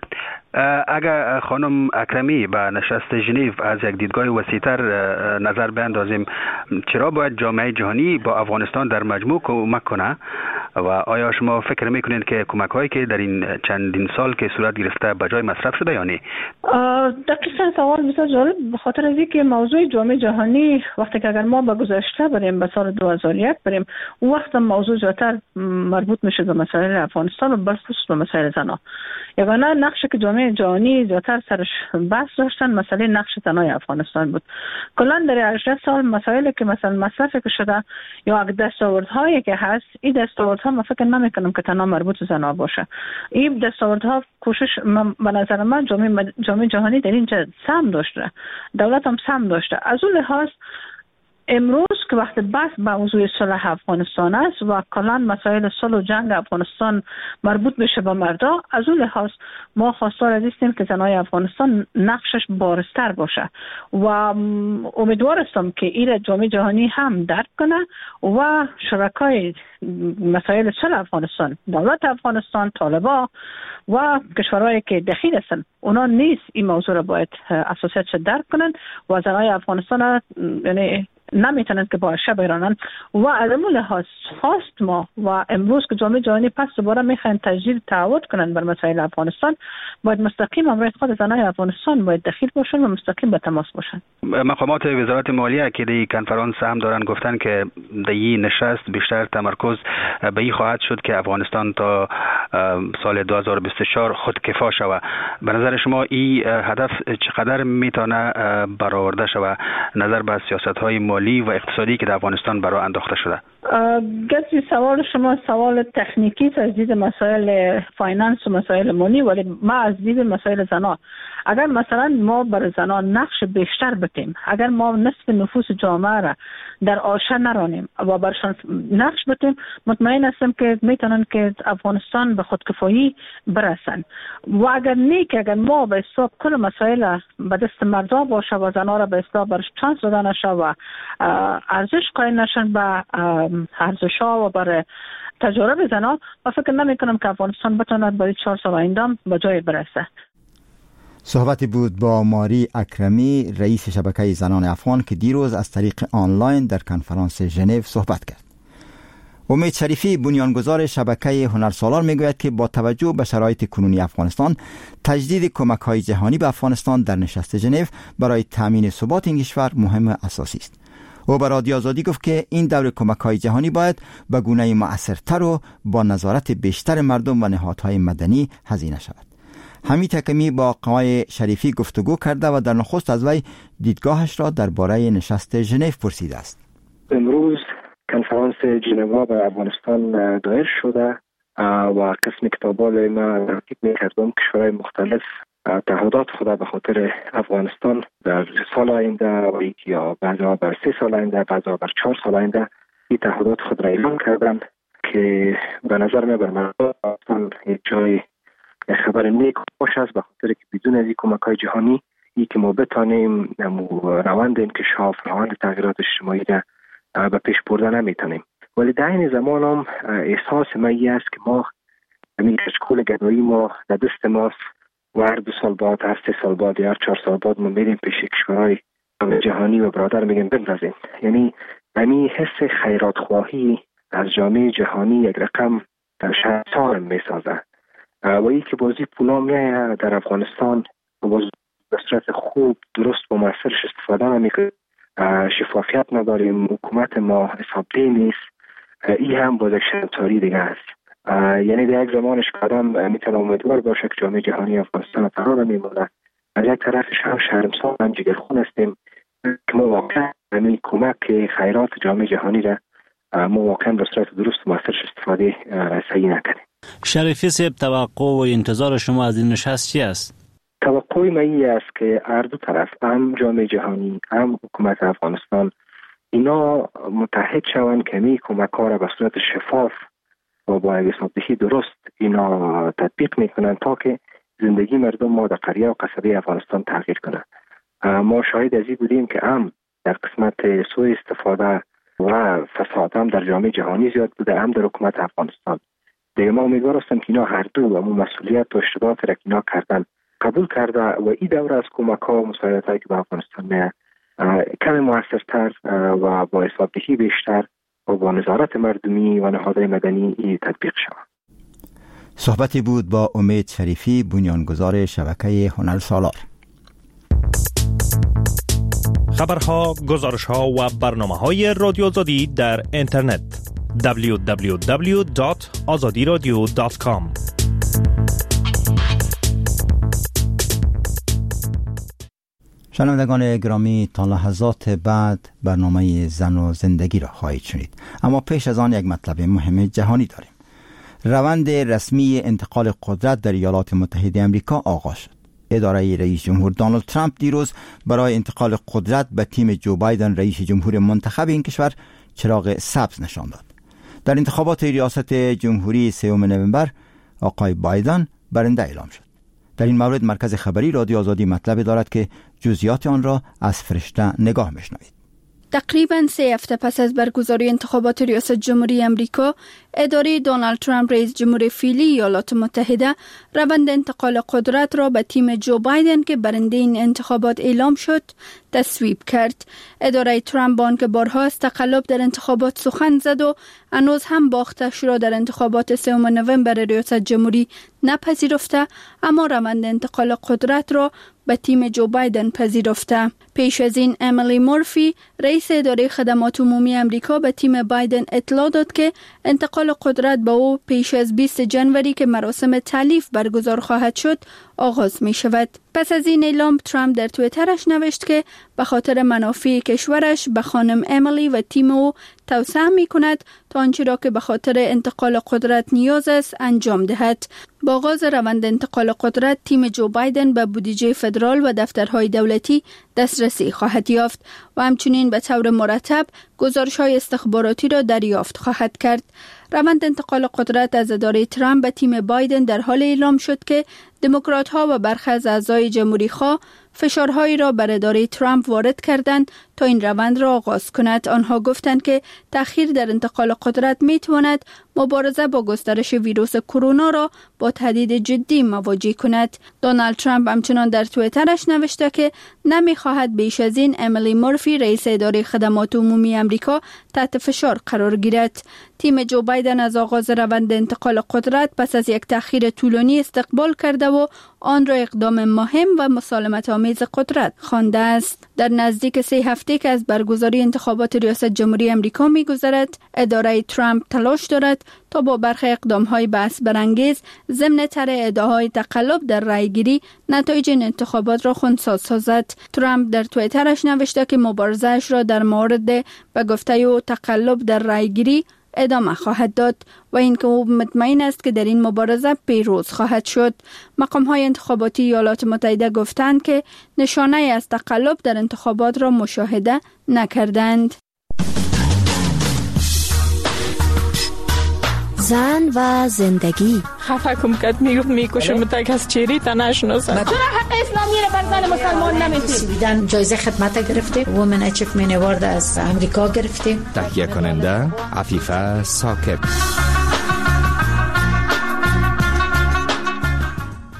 اگر خانم اکرمی به نشست ژنو از یک دیدگاه وسیع‌تر نظر بیندازیم، چرا باید جامعه جهانی با افغانستان در مجموع کمک کنه و آیا شما فکر میکنید که کمک هایی که در این چندین سال که صورت گرفته به جای مصرف شده یا نه؟ دقیقاً سوال بسیار جالب، به خاطر از اینکه موضوع جامعه جهانی وقتی که اگر ما به گذشته بریم به سال دو هزار و یک بریم، اون وقت موضوع زیادتر مربوط میشه به مسائل افغانستان و بالخصوص به مسائل زنان. یگانه نقشی که جامعه جهانی زیادتر سرش بحث داشتن مسئله نقش زنای افغانستان بود. کلا در هجده سال مسائلی که مثلا مصرف که شده یا دستاوردهایی که هست، این دستاوردها من فکر نمیکنم که تنها مربوط به زنها باشه. این دستاوردها کوشش به نظر من جامعه جامعه جهانی در اینجا سهم داشته، دولت هم سهم داشته. از اون لحاظ امروز که وقت بحث به موضوع صلح افغانستان است و کلا مسائل صلح و جنگ افغانستان مربوط میشه به مردا، از اون لحاظ ما خواستار هستیم که زنای افغانستان نقشش بارزتر باشه و امیدوار هستم که این جامعه جهانی هم درک کنه و شرکای مسائل صلح افغانستان، دولت افغانستان، طالبان و کشورهایی که دخیل هستن، اونا نیز این موضوع را باید اساسیتش درک کنن و زنای افغانستان یعنی نمیتونن که با شب ایرانن و از اون لحاظ خواست ما و امروز که جامعه جهانی پس دوباره میخوان تجدید تعهد کنن بر مسائل افغانستان، باید مستقیم امروز خود زنای افغانستان باید دخیل باشن و مستقیم به تماس باشن. مقامات وزارت مالیه که در کنفرانس هم دارن گفتن که در این نشست بیشتر تمرکز به این خواهد شد که افغانستان تا سال دو هزار و بیست و چهار خودکفا شود. به نظر شما این هدف چقدر میتونه برآورده شود نظر به سیاست‌های مالی و اقتصادی که در افغانستان برای انداخته شده؟ گرچه سوال شما سوال تکنیکی از دید مسائل فایننس و مسائل مالی، ولی ما از دید مسائل زنان، اگر مثلا ما بر زنان نقش بیشتر بتیم، اگر ما نصف نفوس جامعه را در آشه نرانیم و برشان نقش بتیم، مطمئن هستم که میتونن که افغانستان به خودکفایی برسن. و اگر نه که اگر ما به حساب کل مسائل به دست مردا باشه و زنان را به حساب برش چانس داده نشه و ارزش قائل نشن به ارزش ها و برای تجارب زنان، و فکر نمی کنم که افغانستان بتواند برای چهار سال آینده به جای برسه. صحبتی بود با ماری اکرمی رئیس شبکه زنان افغان که دیروز از طریق آنلاین در کنفرانس ژنو صحبت کرد. امید شریفی بنیانگذار شبکه هنرسالار میگوید که با توجه به شرایط کنونی افغانستان، تجدید کمک‌های جهانی به افغانستان در نشست ژنو برای تامین ثبات این کشور مهم اساسی است. او به رادیو آزادی گفت که این دور کمک‌های جهانی باید به گونه مؤثرتر و با نظارت بیشتر مردم و نهادهای مدنی هزینه شود. حمید حکیمی با آقای شریفی گفتگو کرده و در نخست از وی دیدگاهش را درباره نشست ژنو پرسیده است. امروز کنفرانس ژنو به افغانستان دایر شده و قسم کتابال ما ترتیب می‌کرد با کشورهای مختلف تعهدات خود به خاطر افغانستان در سال آینده و یا بعضا بر سه سال آینده، بعضا بر چهار سال آینده این تعهدات خود را اعلام کردن که به نظر می برم یک جای خبر نیک باش است، به خاطر که بدون از این کمک‌های جهانی ای که ما بتانیم روند انکشاف، روند تغییرات اجتماعی را به پیش بردن نمیتونیم. ولی در این زمان هم احساس من این است که ما همین کشکول گدایی ما در دست ماست و هر دو سال بعد، هر سه سال بعد یا هر چهار سال بعد ما میریم پیش کشورهای جهانی و برادر میگیم بندازیم. یعنی همین حس خیرات خواهی از جامعه جهانی یک رقم در شهر سالم میسازه و ای که بازی پولا میایه در افغانستان و باز به صورت خوب درست و موثرش استفاده نمیکنه شفافیت نداریم، حکومت ما حسابدهی نیست. این هم باز یک شرمساری دیگه است. یعنی در یک زمانش قدم میتونه امیدوار باشه که جامعه جهانی افغانستان قرار میمونه. از یک طرفش هم شرمسار هم جگرخون هستیم که ما واقعا همین کمک خیرات جامعه جهانی را ما واقعا به صورت درست و موثرش استفاده صحیح نکنیم. شریفی صاحب، توقع و انتظار شما از این نشست چی است؟ توقع ما این است که هر دو طرف، هم جامعه جهانی هم حکومت افغانستان، اینا متحد شوند که می کمک ها را به صورت شفاف و با حسابدهی درست اینا تطبیق میکنن تا که زندگی مردم ما در قریه و قصبه افغانستان تغییر کنه. ما شاهد از این بودیم که هم در قسمت سوء استفاده و فساد هم در جامعه جهانی زیاد بوده، هم در حکومت افغانستان. دیگه ما امیدوار هستم که اینا هر دو و مسئولیت و اشتباهات را که اینا کردن قبول کرده و این دوره از کمک ها و مساعدت هایی که به افغانستان میه کمی موثرتر و با حسابدهی بیشتر و با نظارت مردمی و نهادهای مدنی تطبیق شود. صحبتی بود با امید شریفی، بنیانگذار شبکه هنر سالار. خبرها، گزارشها و برنامه‌های رادیو آزادی در اینترنت دبلیو دبلیو دبلیو دات آزادی رادیو دات کام. شنوندگان گرامی، تا لحظات بعد برنامه زن و زندگی را خواهید شنید، اما پیش از آن یک مطلب مهم جهانی داریم. روند رسمی انتقال قدرت در ایالات متحده آمریکا آغاز شد. اداره رئیس جمهور دونالد ترامپ دیروز برای انتقال قدرت به تیم جو بایدن رئیس جمهور منتخب این کشور چراغ سبز نشان داد. در انتخابات ریاست جمهوری سوم نوامبر آقای بایدن برنده اعلام شد. در این مورد مرکز خبری رادیو آزادی مطلب دارد که جزئیات آن را از فرشته نگاه میشنوید. تقریباً سه هفته پس از برگزاری انتخابات ریاست جمهوری امریکا، اداره دونالد ترامپ رئیس جمهور فعلی ایالات متحده روند انتقال قدرت را به تیم جو بایدن که برنده این انتخابات اعلام شد تصویب کرد. اداره ترامپ با آنکه بارها از تقلب در انتخابات سخن زد و هنوز هم باختش را در انتخابات سوم نوامبر ریاست جمهوری نپذیرفته، اما روند انتقال قدرت را به تیم جو بایدن پذیرفته. پیش از این امیلی مورفی رئیس اداره خدمات عمومی امریکا به تیم بایدن اطلاع داد که انتقال قدرت به او پیش از بیست جنوری که مراسم تالیف برگزار خواهد شد آغاز می شود. پس از این اعلام ترامپ در توییترش نوشت که به خاطر منافع کشورش به خانم امیلی و تیم او توصیه می کند تا آنچه را که به خاطر انتقال قدرت نیاز است انجام دهد. با آغاز روند انتقال قدرت، تیم جو بایدن به بودجه فدرال و دفترهای دولتی دسترسی خواهد یافت و همچنین به طور مرتب گزارش‌های استخباراتی را دریافت خواهد کرد. روند انتقال قدرت از اداره ترامپ به تیم بایدن در حال اعلام شد که دموکرات‌ها و برخی از اعضای جمهوری‌خواه فشارهایی را بر اداره ترامپ وارد کردند تا این روند را آغاز کند. آنها گفتند که تأخیر در انتقال قدرت می‌تواند مبارزه با گسترش ویروس کرونا را با تهدید جدی مواجه کند. دونالد ترامپ همچنان در توییترش نوشته که نمی‌خواهد بیش از این امیلی مورفی رئیس اداره خدمات عمومی امریکا تحت فشار قرار گیرد. تیم جو بایدن از آغاز روند انتقال قدرت پس از یک تأخیر طولانی استقبال کرده و آن را اقدام مهم و مسالمت آمیز قدرت خوانده است. در نزدیک سه هفته که از برگزاری انتخابات ریاست جمهوری امریکا می‌گذرد، اداره ترامپ تلاش دارد تا با برخی اقدام‌های بحث برانگیز ضمن طرح ادعاهای تقلب در رأی‌گیری نتایج این انتخابات را خنثی سازد. ترامپ در توییترش نوشته که مبارزه‌اش را در مورد به گفته او تقلب در رأی‌گیری ادامه خواهد داد و اینکه او مطمئن است که در این مبارزه پیروز خواهد شد. مقام‌های انتخاباتی ایالات متحده گفتند که نشانه از تقلب در انتخابات را مشاهده نکردند. زن و زندگی. خفه کم کد میگفت میکشم متک از چیری تا نشناسم. چرا حق اسلامی را بر زن مسلمان نمیدید؟ سویدن جایزه خدمت گرفته، وومن اچیومنت اوارد از امریکا گرفته. تهیه کننده عفیفه ساکب.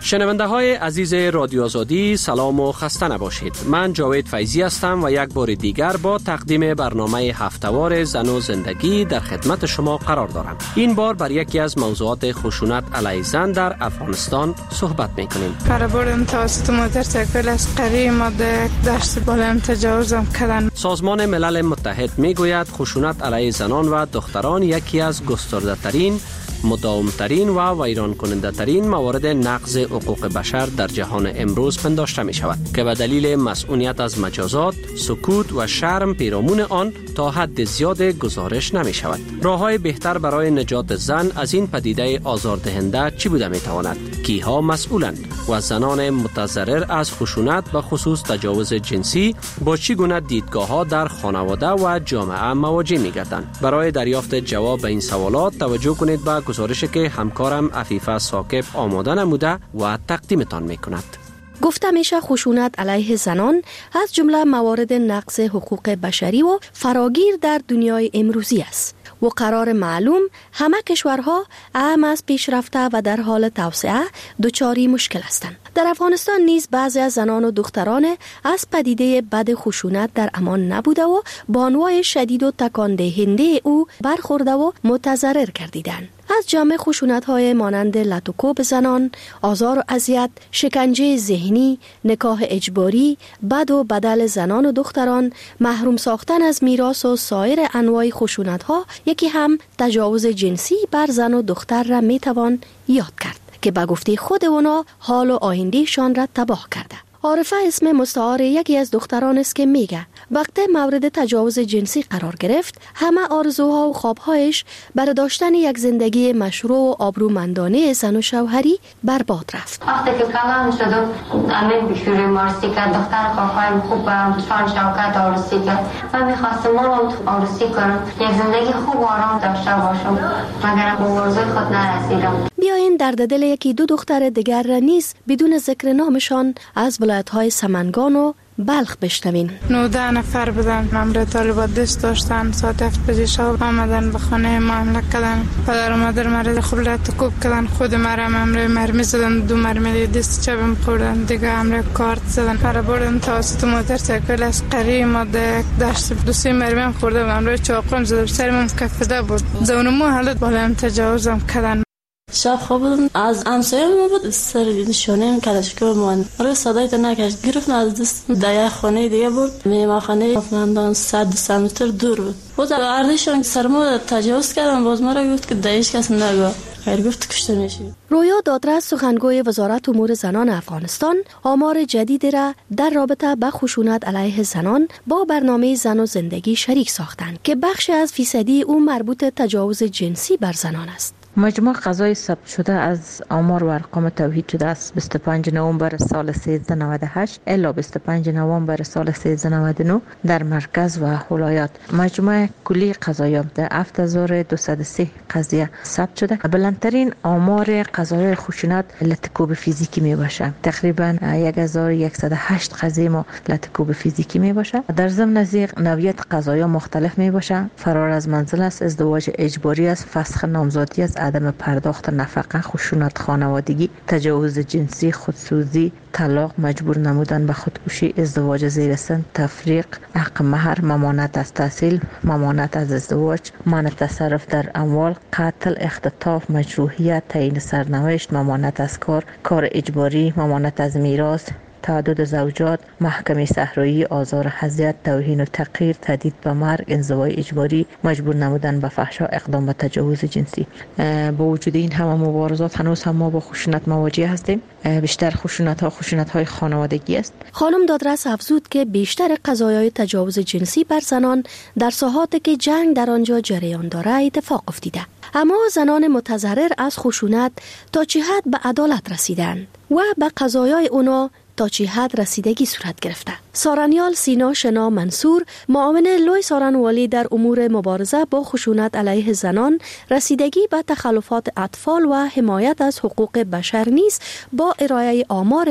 شنونده های عزیز رادیو آزادی، سلام و خسته نباشید. من جاوید فیضی هستم و یک بار دیگر با تقدیم برنامه هفته‌وار زن و زندگی در خدمت شما قرار دارم. این بار بر یکی از موضوعات خشونت علیه زن در افغانستان صحبت میکنیم. برآورد توسط مترسکل عسکری ماده دست بالام تجاوزم کردن. سازمان ملل متحد میگوید خشونت علیه زنان و دختران یکی از گسترده ترین، مداومترین و ویران کننده ترین موارد نقض حقوق بشر در جهان امروز پنداشته می شود که به دلیل مسئولیت از مجازات، سکوت و شرم پیرامون آن تا حد زیاد گزارش نمی شود. راه‌های بهتر برای نجات زن از این پدیده آزاردهنده چی بوده می تواند؟ کیها مسئولند و زنان متضرر از خشونت به خصوص تجاوز جنسی با چی گونه دیدگاه‌ها در خانواده و جامعه مواجه می گردند؟ برای دریافت جواب به این سوالات توجه کنید به گزارشی که همکارم عفیفه ثاقب آماده نموده و تقدیمتان میکند. گفته میشه خشونت علیه زنان از جمله موارد نقض حقوق بشری و فراگیر در دنیای امروزی است و قرار معلوم همه کشورها اهم از پیشرفته و در حال توسعه دچاری مشکل هستند. در افغانستان نیز بعضی از زنان و دختران از پدیده بد خشونت در امان نبوده و بانوای شدید و تکان دهنده او برخورده و متضرر گردیدند. از جمع خشونت‌های مانند لطوکوب زنان، آزار و اذیت، شکنجه ذهنی، نکاح اجباری، بد و بدل زنان و دختران، محروم ساختن از میراث و سایر انواع خشونت‌ها، یکی هم تجاوز جنسی بر زن و دختر را میتوان یاد کرد که به گفته خود اونا حال و آیندهشان را تباه کرده. عارفه اسم مستعار یکی از دختران است که میگه وقتی مورد تجاوز جنسی قرار گرفت همه آرزوها و خوابهایش برای داشتن یک زندگی مشروع و آبرومندانه زن و شوهری برباد رفت. وقتی که کلام شدم امین بشوری مارسی که دختر کافایم خوب شان شوکت آرسی کرد و میخواستم ما آرسی کنم یک زندگی خوب و آرام داشته باشم مگر به آرزوی خود نرسیدم. بیاین درد دل یکی دو دختر دیگر را نیز بدون ذکر نامشان از ولایت‌های سمنگان و بلخ بشنوین. نوده نفر بودن، مامور طالبات دست داشتن، ساعت هفت بجه شب آمدن به خانه ما حمله کردن. پدر و مادر مرا خلوت کوب کردن، خود مرا مامور مرمی زدن، دو مرمی دست چپم خوردن، دیگه مامور کارت زدن. مرا بردن توسط موتورسیکل عسکری ماده داشت دو سه مرمی خورده، مامور چاقوم زد سرم کفیده بود. دونمو حالت بالام تجاوزم کردن. شب خوابیدم از همسایه ما بود سر نشانه کلش که من روی صدای تا نکشت گرفت از دست دایه خانه دیگه بود میما خانه افغانستان صد متر دور بود بود اردشون سرما تجاوز کردن باز ما را گفت که دایش کس نگو خیر گفت کشته میشی. رویا دادرس سخنگوی وزارت امور زنان افغانستان آمار جدیدی را در رابطه با خشونت علیه زنان با برنامه زن و زندگی شریک ساختند که بخش از فیصدی او مربوط تجاوز جنسی بر زنان است. مجموع قضای ثبت شده از آمار و ارقام توحید شده است بیست و پنجم نوامبر سال سیزده نود و هشت الی بیست و پنجم نوامبر سال سیزده نود و نه در مرکز و ولایات. مجموع کلی قضایا در هفت هزار و دویست و سه قضیه ثبت شده. بلندترین آمار قضایای خشونت لطکوب فیزیکی می باشه. تقریبا یک هزار و صد و هشت قضیه ما لطکوب فیزیکی می باشه. در ضمن از نوعیت قضایا مختلف می باشه. فرار از منزل است، ازدواج اجباری است، فسخ نامزادی است، عدم پرداخت نفقه، خشونت خانوادگی، تجاوز جنسی، خودسوزی، طلاق، مجبور نمودن به خودکشی، ازدواج زیر سن، تفریق، حق مهر، ممانعت از تحصیل، ممانعت از ازدواج، منع تصرف در اموال، قتل، اختطاف، مجروحیت، تعیین سرنوشت، ممانعت از کار، کار اجباری، ممانعت از میراث، تعدد زوجات، محکمه صحرایی، آزار و اذیت، توهین و تحقیر، تهدید به مرگ، انزوای اجباری، مجبور نمودن به فحشا، اقدام به تجاوز جنسی. با وجود این همه مبارزات هنوز هم ما با خشونت مواجه هستیم. بیشتر خشونت ها خشونت های خانوادگی است. خانم دادرس افزود که بیشتر قضایای تجاوز جنسی بر زنان در ساحاتی که جنگ در آنجا جریان داره اتفاق افتیده. اما زنان متضرر از خشونت تا چه حد به عدالت رسیدند و به قضایای اونا تا چه حد رسیدگی صورت گرفته. سارنیال سینا شنا منصور، معاون لوی سارنوالی در امور مبارزه با خشونت علیه زنان، رسیدگی به تخلفات اطفال و حمایت از حقوق بشر نیز با ارائه آمار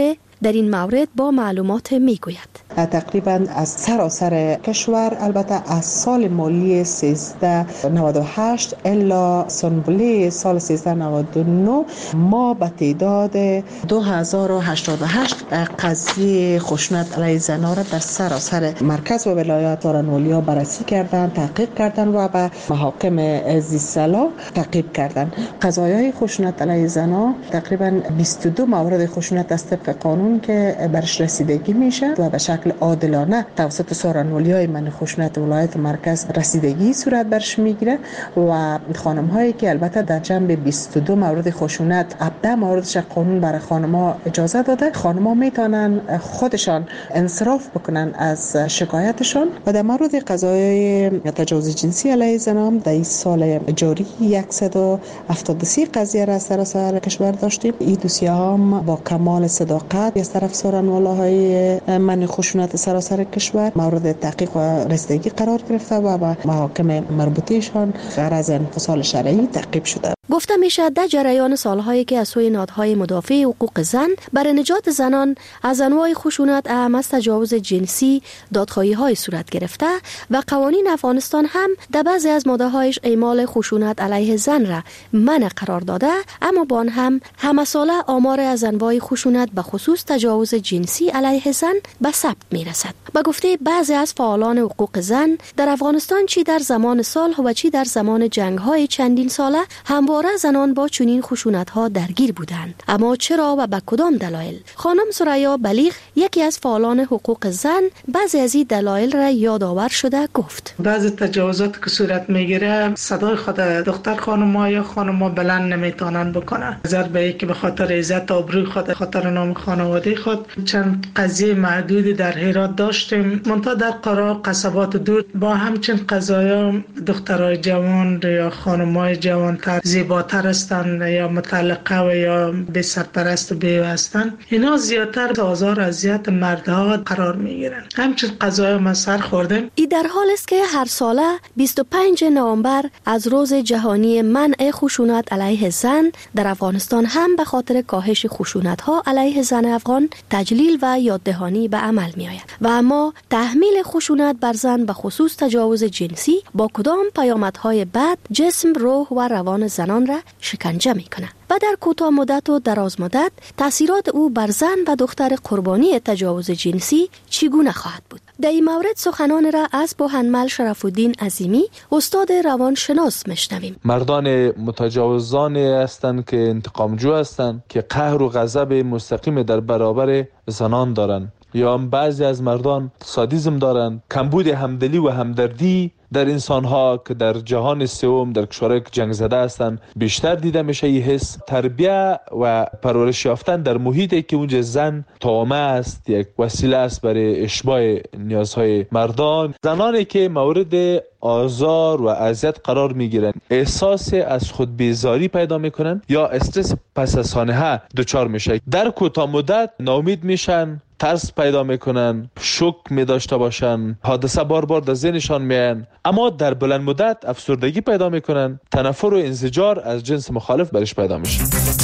در این مورد با معلومات میگوید. تقریبا از سراسر کشور، البته از سال مالی سیزده نود و هشت الا سنبوله سال سیزده نود و نه ما به تعداد دو هزار و هشتاد و هشت قضیه خشونت علیه زنان را در سراسر مرکز و ولایات ورانولیا بررسی کردند، تحقیق کردند و به محاکم زیست‌صلاح تعقیب کردند. قضایای خشونت علیه زنان تقریبا بیست و دو مورد خشونت از طبق قانون که برش رسیدگی میشه و به شکل عادلانه توسط سارنولیای من خشونت ولایت مرکز رسیدگی صورت برش میگیره و خانم هایی که البته در جنب بیست و دو مورد خشونت هفده موردش قانون برای خانم ها اجازه داده، خانم ها میتونن خودشان انصراف بکنن از شکایتشان. و در مورد قضایای تجاوز جنسی علیه زنان در این سال جاری صد و هفتاد و سه قضیه را از سراسر کشور داشتیم. این دوسیه هم با کمال صداقت از طرف سارنولاهای من خشونت سراسر کشور مورد تحقیق و رسیدگی قرار گرفته و با محاکم مربوطهشان غرض انفصال شرعی تعقیب شده. گفته میشه در جریان سالهایی که از سوی نهادهای مدافع حقوق زن برای نجات زنان از انواع خشونت اهم از تجاوز جنسی دادخواهی های صورت گرفته و قوانین افغانستان هم در بعضی از ماده‌هایش اعمال خشونت علیه زن را منع قرار داده، اما با آن هم همه ساله آمار از انواع خشونت به خصوص تجاوز جنسی علیه زن به ثبت میرسد. به گفته بعضی از فعالان حقوق زن در افغانستان چی در زمان صلح و چی در زمان جنگ‌های چندین ساله همواره زنان با چنین خشونت‌ها درگیر بودند. اما چرا و به کدام دلایل؟ خانم سریا بلیغ یکی از فعالان حقوق زن بعضی از این دلایل را یادآور شده گفت: بعضی تجاوزات که صورت میگیره صدای خود دختر خانم‌ها یا خانم‌ها بلند نمیتونن بکنن، نظر به اینکه به خاطر عزت و آبروی خود، خاطر نام خانواده خود. چند قضیه معدودی در هرات داشتیم، منتها در قرا قصبات دور با همچین قضایا دخترای جوان یا خانم‌های جوان‌تر زیباتر هستند یا مطلقه و یا به سرپرست و بیوه هستند، اینا زیادتر آزار و اذیت مردها قرار میگیرن. همچین قضایا ما سر خوردیم. ای در حال است که هر ساله بیست و پنج نوامبر از روز جهانی منع خشونت علیه زن در افغانستان هم به خاطر کاهش خشونت ها علیه زن افغان تجلیل و یاددهانی به عمل می آید. و اما تحمیل خشونت بر زن به خصوص تجاوز جنسی با کدام پیامدهای بد جسم، روح و روان زنان را شکنجه می کنه و در کوتاه مدت و دراز مدت تاثیرات او بر زن و دختر قربانی تجاوز جنسی چگونه خواهد بود؟ در این مورد سخنان را از بوهنمل شرف الدین عظیمی استاد روانشناس میشنویم. مردان متجاوزانی هستند که انتقامجو هستند که قهر و غضب مستقیم در برابر زنان دارند، یا بعضی از مردان سادیسم دارند. کمبود همدلی و همدردی در انسان‌ها که در جهان سوم در کشورهای که جنگ زده هستند بیشتر دیده میشه. این حس تربیت و پرورش یافتن در محیطی که اونجا زن طعمه است، یک وسیله است برای اشباع نیازهای مردان. زنانی که مورد آزار و اذیت قرار میگیرن احساس از خود بیزاری پیدا میکنن یا استرس پس از سانحه دچار میشه. در کوتاه مدت ناامید میشن، ترس پیدا میکنن، شوک می داشته باشن، حادثه بار بار در ذهنشان میان، اما در بلند مدت افسردگی پیدا میکنن، تنفر و انزجار از جنس مخالف برش پیدا میشه.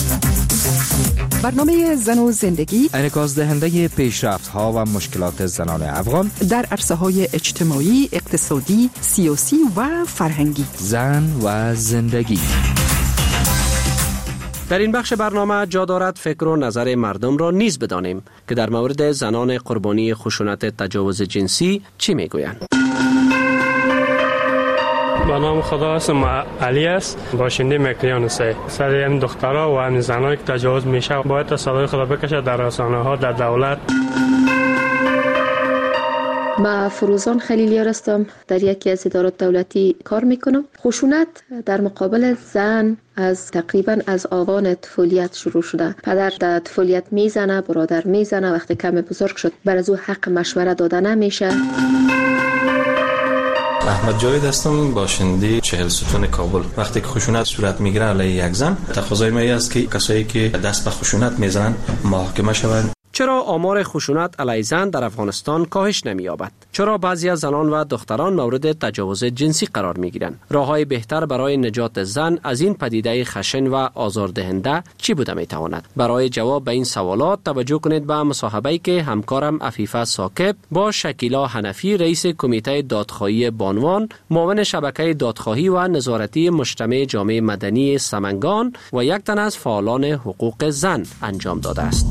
برنامه زن و زندگی انعکاس دهنده پیشرفت ها و مشکلات زنان افغان در عرصه های اجتماعی، اقتصادی، سیاسی و فرهنگی. زن و زندگی. در این بخش برنامه جا دارد فکر و نظر مردم را نیز بدانیم که در مورد زنان قربانی خشونت تجاوز جنسی چی میگویند. با نام خدا اسم علی است، باشنده مکریان است. سر این دخترها و این زنایی که تجاوز میشه باید صدای خدا بکشه در رسانه ها، در دولت. ما فروزان خلیلیار هستم، در یکی از ادارات دولتی کار میکنم. خشونت در مقابل زن از تقریبا از آوان طفولیت شروع شده. پدر در طفولیت میزنه، برادر میزنه، وقتی کم بزرگ شد بر از او حق مشوره داده نمیشه. احمد جاوید هستم، باشنده چهل ستون کابل. وقتی که خشونت صورت میگیره علیه یک زن، تقاضای ما است که کسایی که دست به خشونت میزنن محاکمه شوند. چرا آمار خشونت علیه زن در افغانستان کاهش نمی‌یابد؟ چرا بعضی از زنان و دختران مورد تجاوز جنسی قرار می‌گیرند؟ راه‌های بهتر برای نجات زن از این پدیده خشن و آزاردهنده چی بوده می‌تواند؟ برای جواب به این سوالات توجه کنید به مصاحبه‌ای که همکارم عفیفه ثاقب با شکیلا حنفی رئیس کمیته دادخواهی بانوان، معاون شبکه دادخواهی و نظارتی مجتمع جامعه مدنی سمنگان و یک تن از فعالان حقوق زن انجام داده است.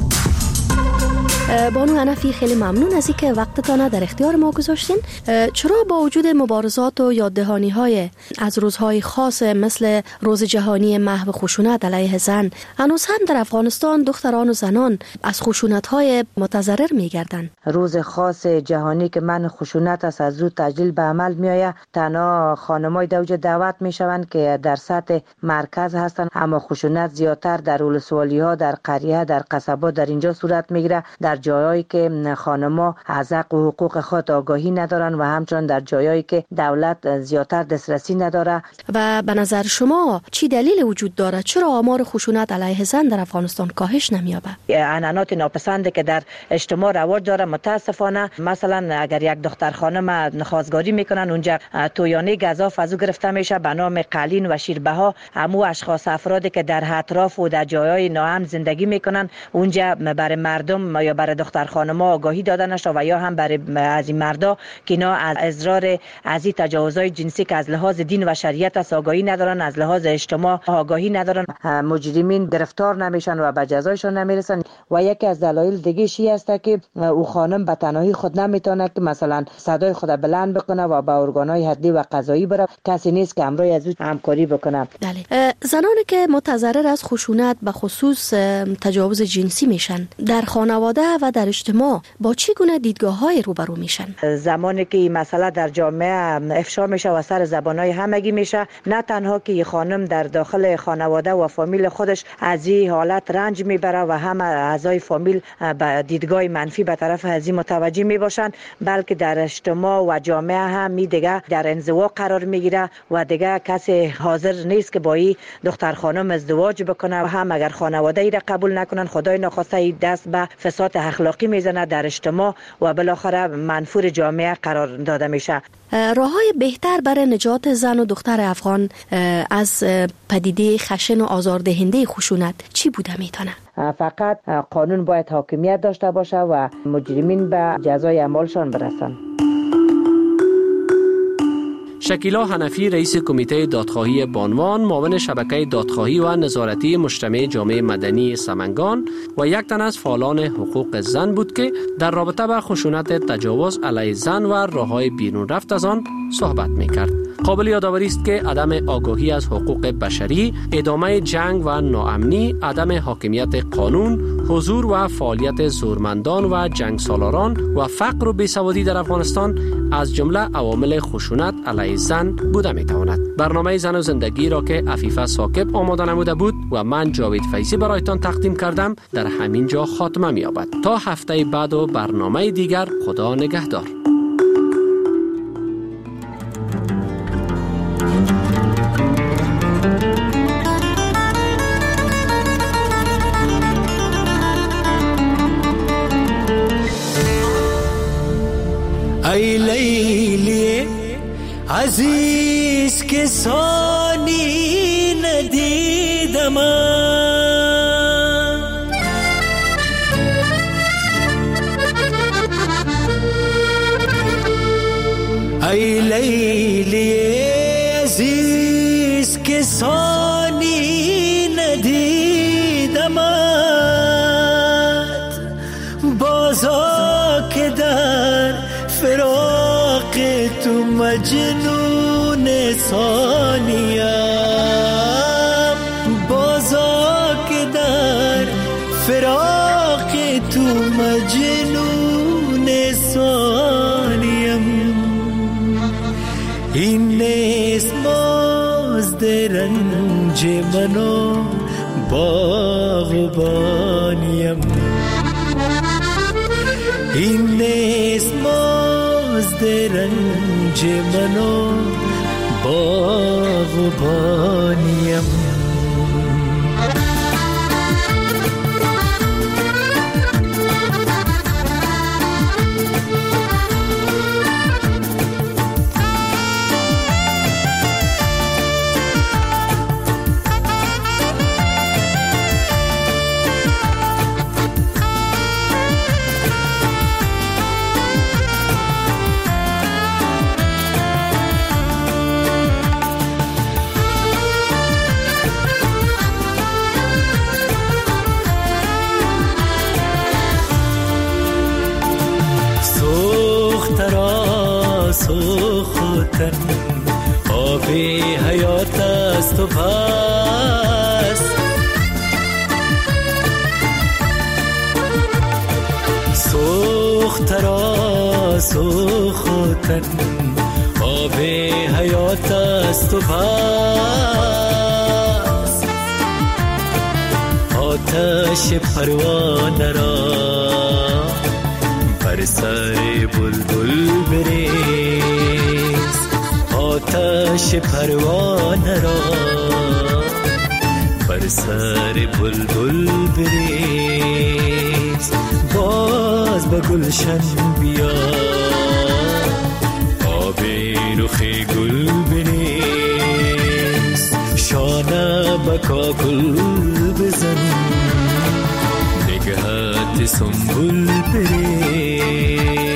بانو حنفی، خیلی ممنون از اینکه وقتتان در اختیار ما گذاشتین. چرا با وجود مبارزات و یاددهانی های از روزهای خاص مثل روز جهانی محو خشونت علیه زن، هنوز هم در افغانستان دختران و زنان از خشونت های متضرر می گردن؟ روز خاص جهانی که من خشونت است از زود تجلیل به عمل می آید، تنها خانمای دوجه دعوت می شوند که در سطح مرکز هستند، اما خشونت زیادتر در ولسوالی ها، در قریه، در قصبات در اینجا صورت می گیرد، در جایایی که خانم‌ها از حق و حقوق خود آگاهی ندارن و همچنین در جایایی که دولت زیادتر دسترسی نداره. و به نظر شما چی دلیل وجود داره چرا آمار خشونت علیه زن در افغانستان کاهش نمی‌یابد؟ عنعنات ناپسند که در اجتماع رواج داره، متاسفانه مثلا اگر یک دختر خانم خواستگاری میکنن، اونجا تویانه گزاف از او گرفته میشه به نام قلین و شیربها. همو اشخاص افرادی که در اطراف و در جایهای ناامن زندگی میکنن، اونجا برای مردم یا برای دختر خانم‌ها آگاهی داده نشده و یا هم برای از این مردا که اینا از اضرار از این تجاوزهای جنسی که از لحاظ دین و شریعت است آگاهی ندارن، از لحاظ اجتماع آگاهی ندارن، مجرمین گرفتار نمیشن و به جزایشون نمیرسن. و یکی از دلایل دیگه شی است که او خانم به تنهایی خود نمیتونه که مثلا صدای خود بلند بکنه و به ارگانهای حدی و قضایی بره، کسی نیست که همراه از او همکاری بکنه. بله. زنانی که متضرر از خشونت به خصوص تجاوز جنسی میشن در خانواده و در اجتماع با چی گونه دیدگاه‌های روبرو میشن؟ زمانی که این مسئله در جامعه افشا میشه و سر زبانهای همگی میشه، نه تنها که خانم در داخل خانواده و فامیل خودش از این حالت رنج میبره و همه اعضای فامیل به دیدگاه منفی به طرف از این متوجه میباشن، بلکه در اجتماع و جامعه هم می دیگه در انزوا قرار میگیره و دیگه کسی حاضر نیست که با این دختر خانم ازدواج بکنه و هم اگر خانواده ای را قبول نکنن، خدای نخواسته دست به فساد اخلاقی میزنه در اجتماع و بالاخره منفور جامعه قرار داده میشه. راههای بهتر برای نجات زن و دختر افغان از پدیده خشن و آزاردهنده خشونت چی بوده میتونه؟ فقط قانون باید حاکمیت داشته باشه و مجرمین به جزای اعمالشان برسن. شکیلا حنفی رئیس کمیته دادخواهی بانوان، معاون شبکه دادخواهی و نظارتی مجتمع جامعه مدنی سمنگان و یک تن از فعالان حقوق زن بود که در رابطه با خشونت تجاوز علیه زن و راههای بیرون رفت از آن صحبت میکرد. قابل یادآوری است که عدم آگاهی از حقوق بشری، ادامه جنگ و ناامنی، عدم حاکمیت قانون، حضور و فعالیت زورمندان و جنگ سالاران و فقر و بیسوادی در افغانستان از جمله عوامل خشونت علیه زن بوده میتواند. برنامه زن و زندگی را که عفیفه ثاقب آماده نموده بود و من جاوید فیضی برایتان تقدیم کردم در همین جا خاتمه می‌یابد. تا هفته بعد و برنامه دیگر، خدا نگهدار. ای لیلی عزیز که ثانی ندیدم، ای لیلی عزیز که ثانی ندیدم، بازا که در فراق تو مجنون ثانیم، بازا که در فراق تو مجنون ثانیم، این نیست مزد رنج منو باغبانیم، این نیست مزد رنج منو باغبانیم. حیات است و پس سوخت را سوختن آب حیات است و پس آتش پروانه را بر سر بلبل بریز آتش پروانه را بر سر بلبل بریز باز به گلشن بیا آب رخ گل بریز شانه به کاکل بزن نگهت سنبول بریز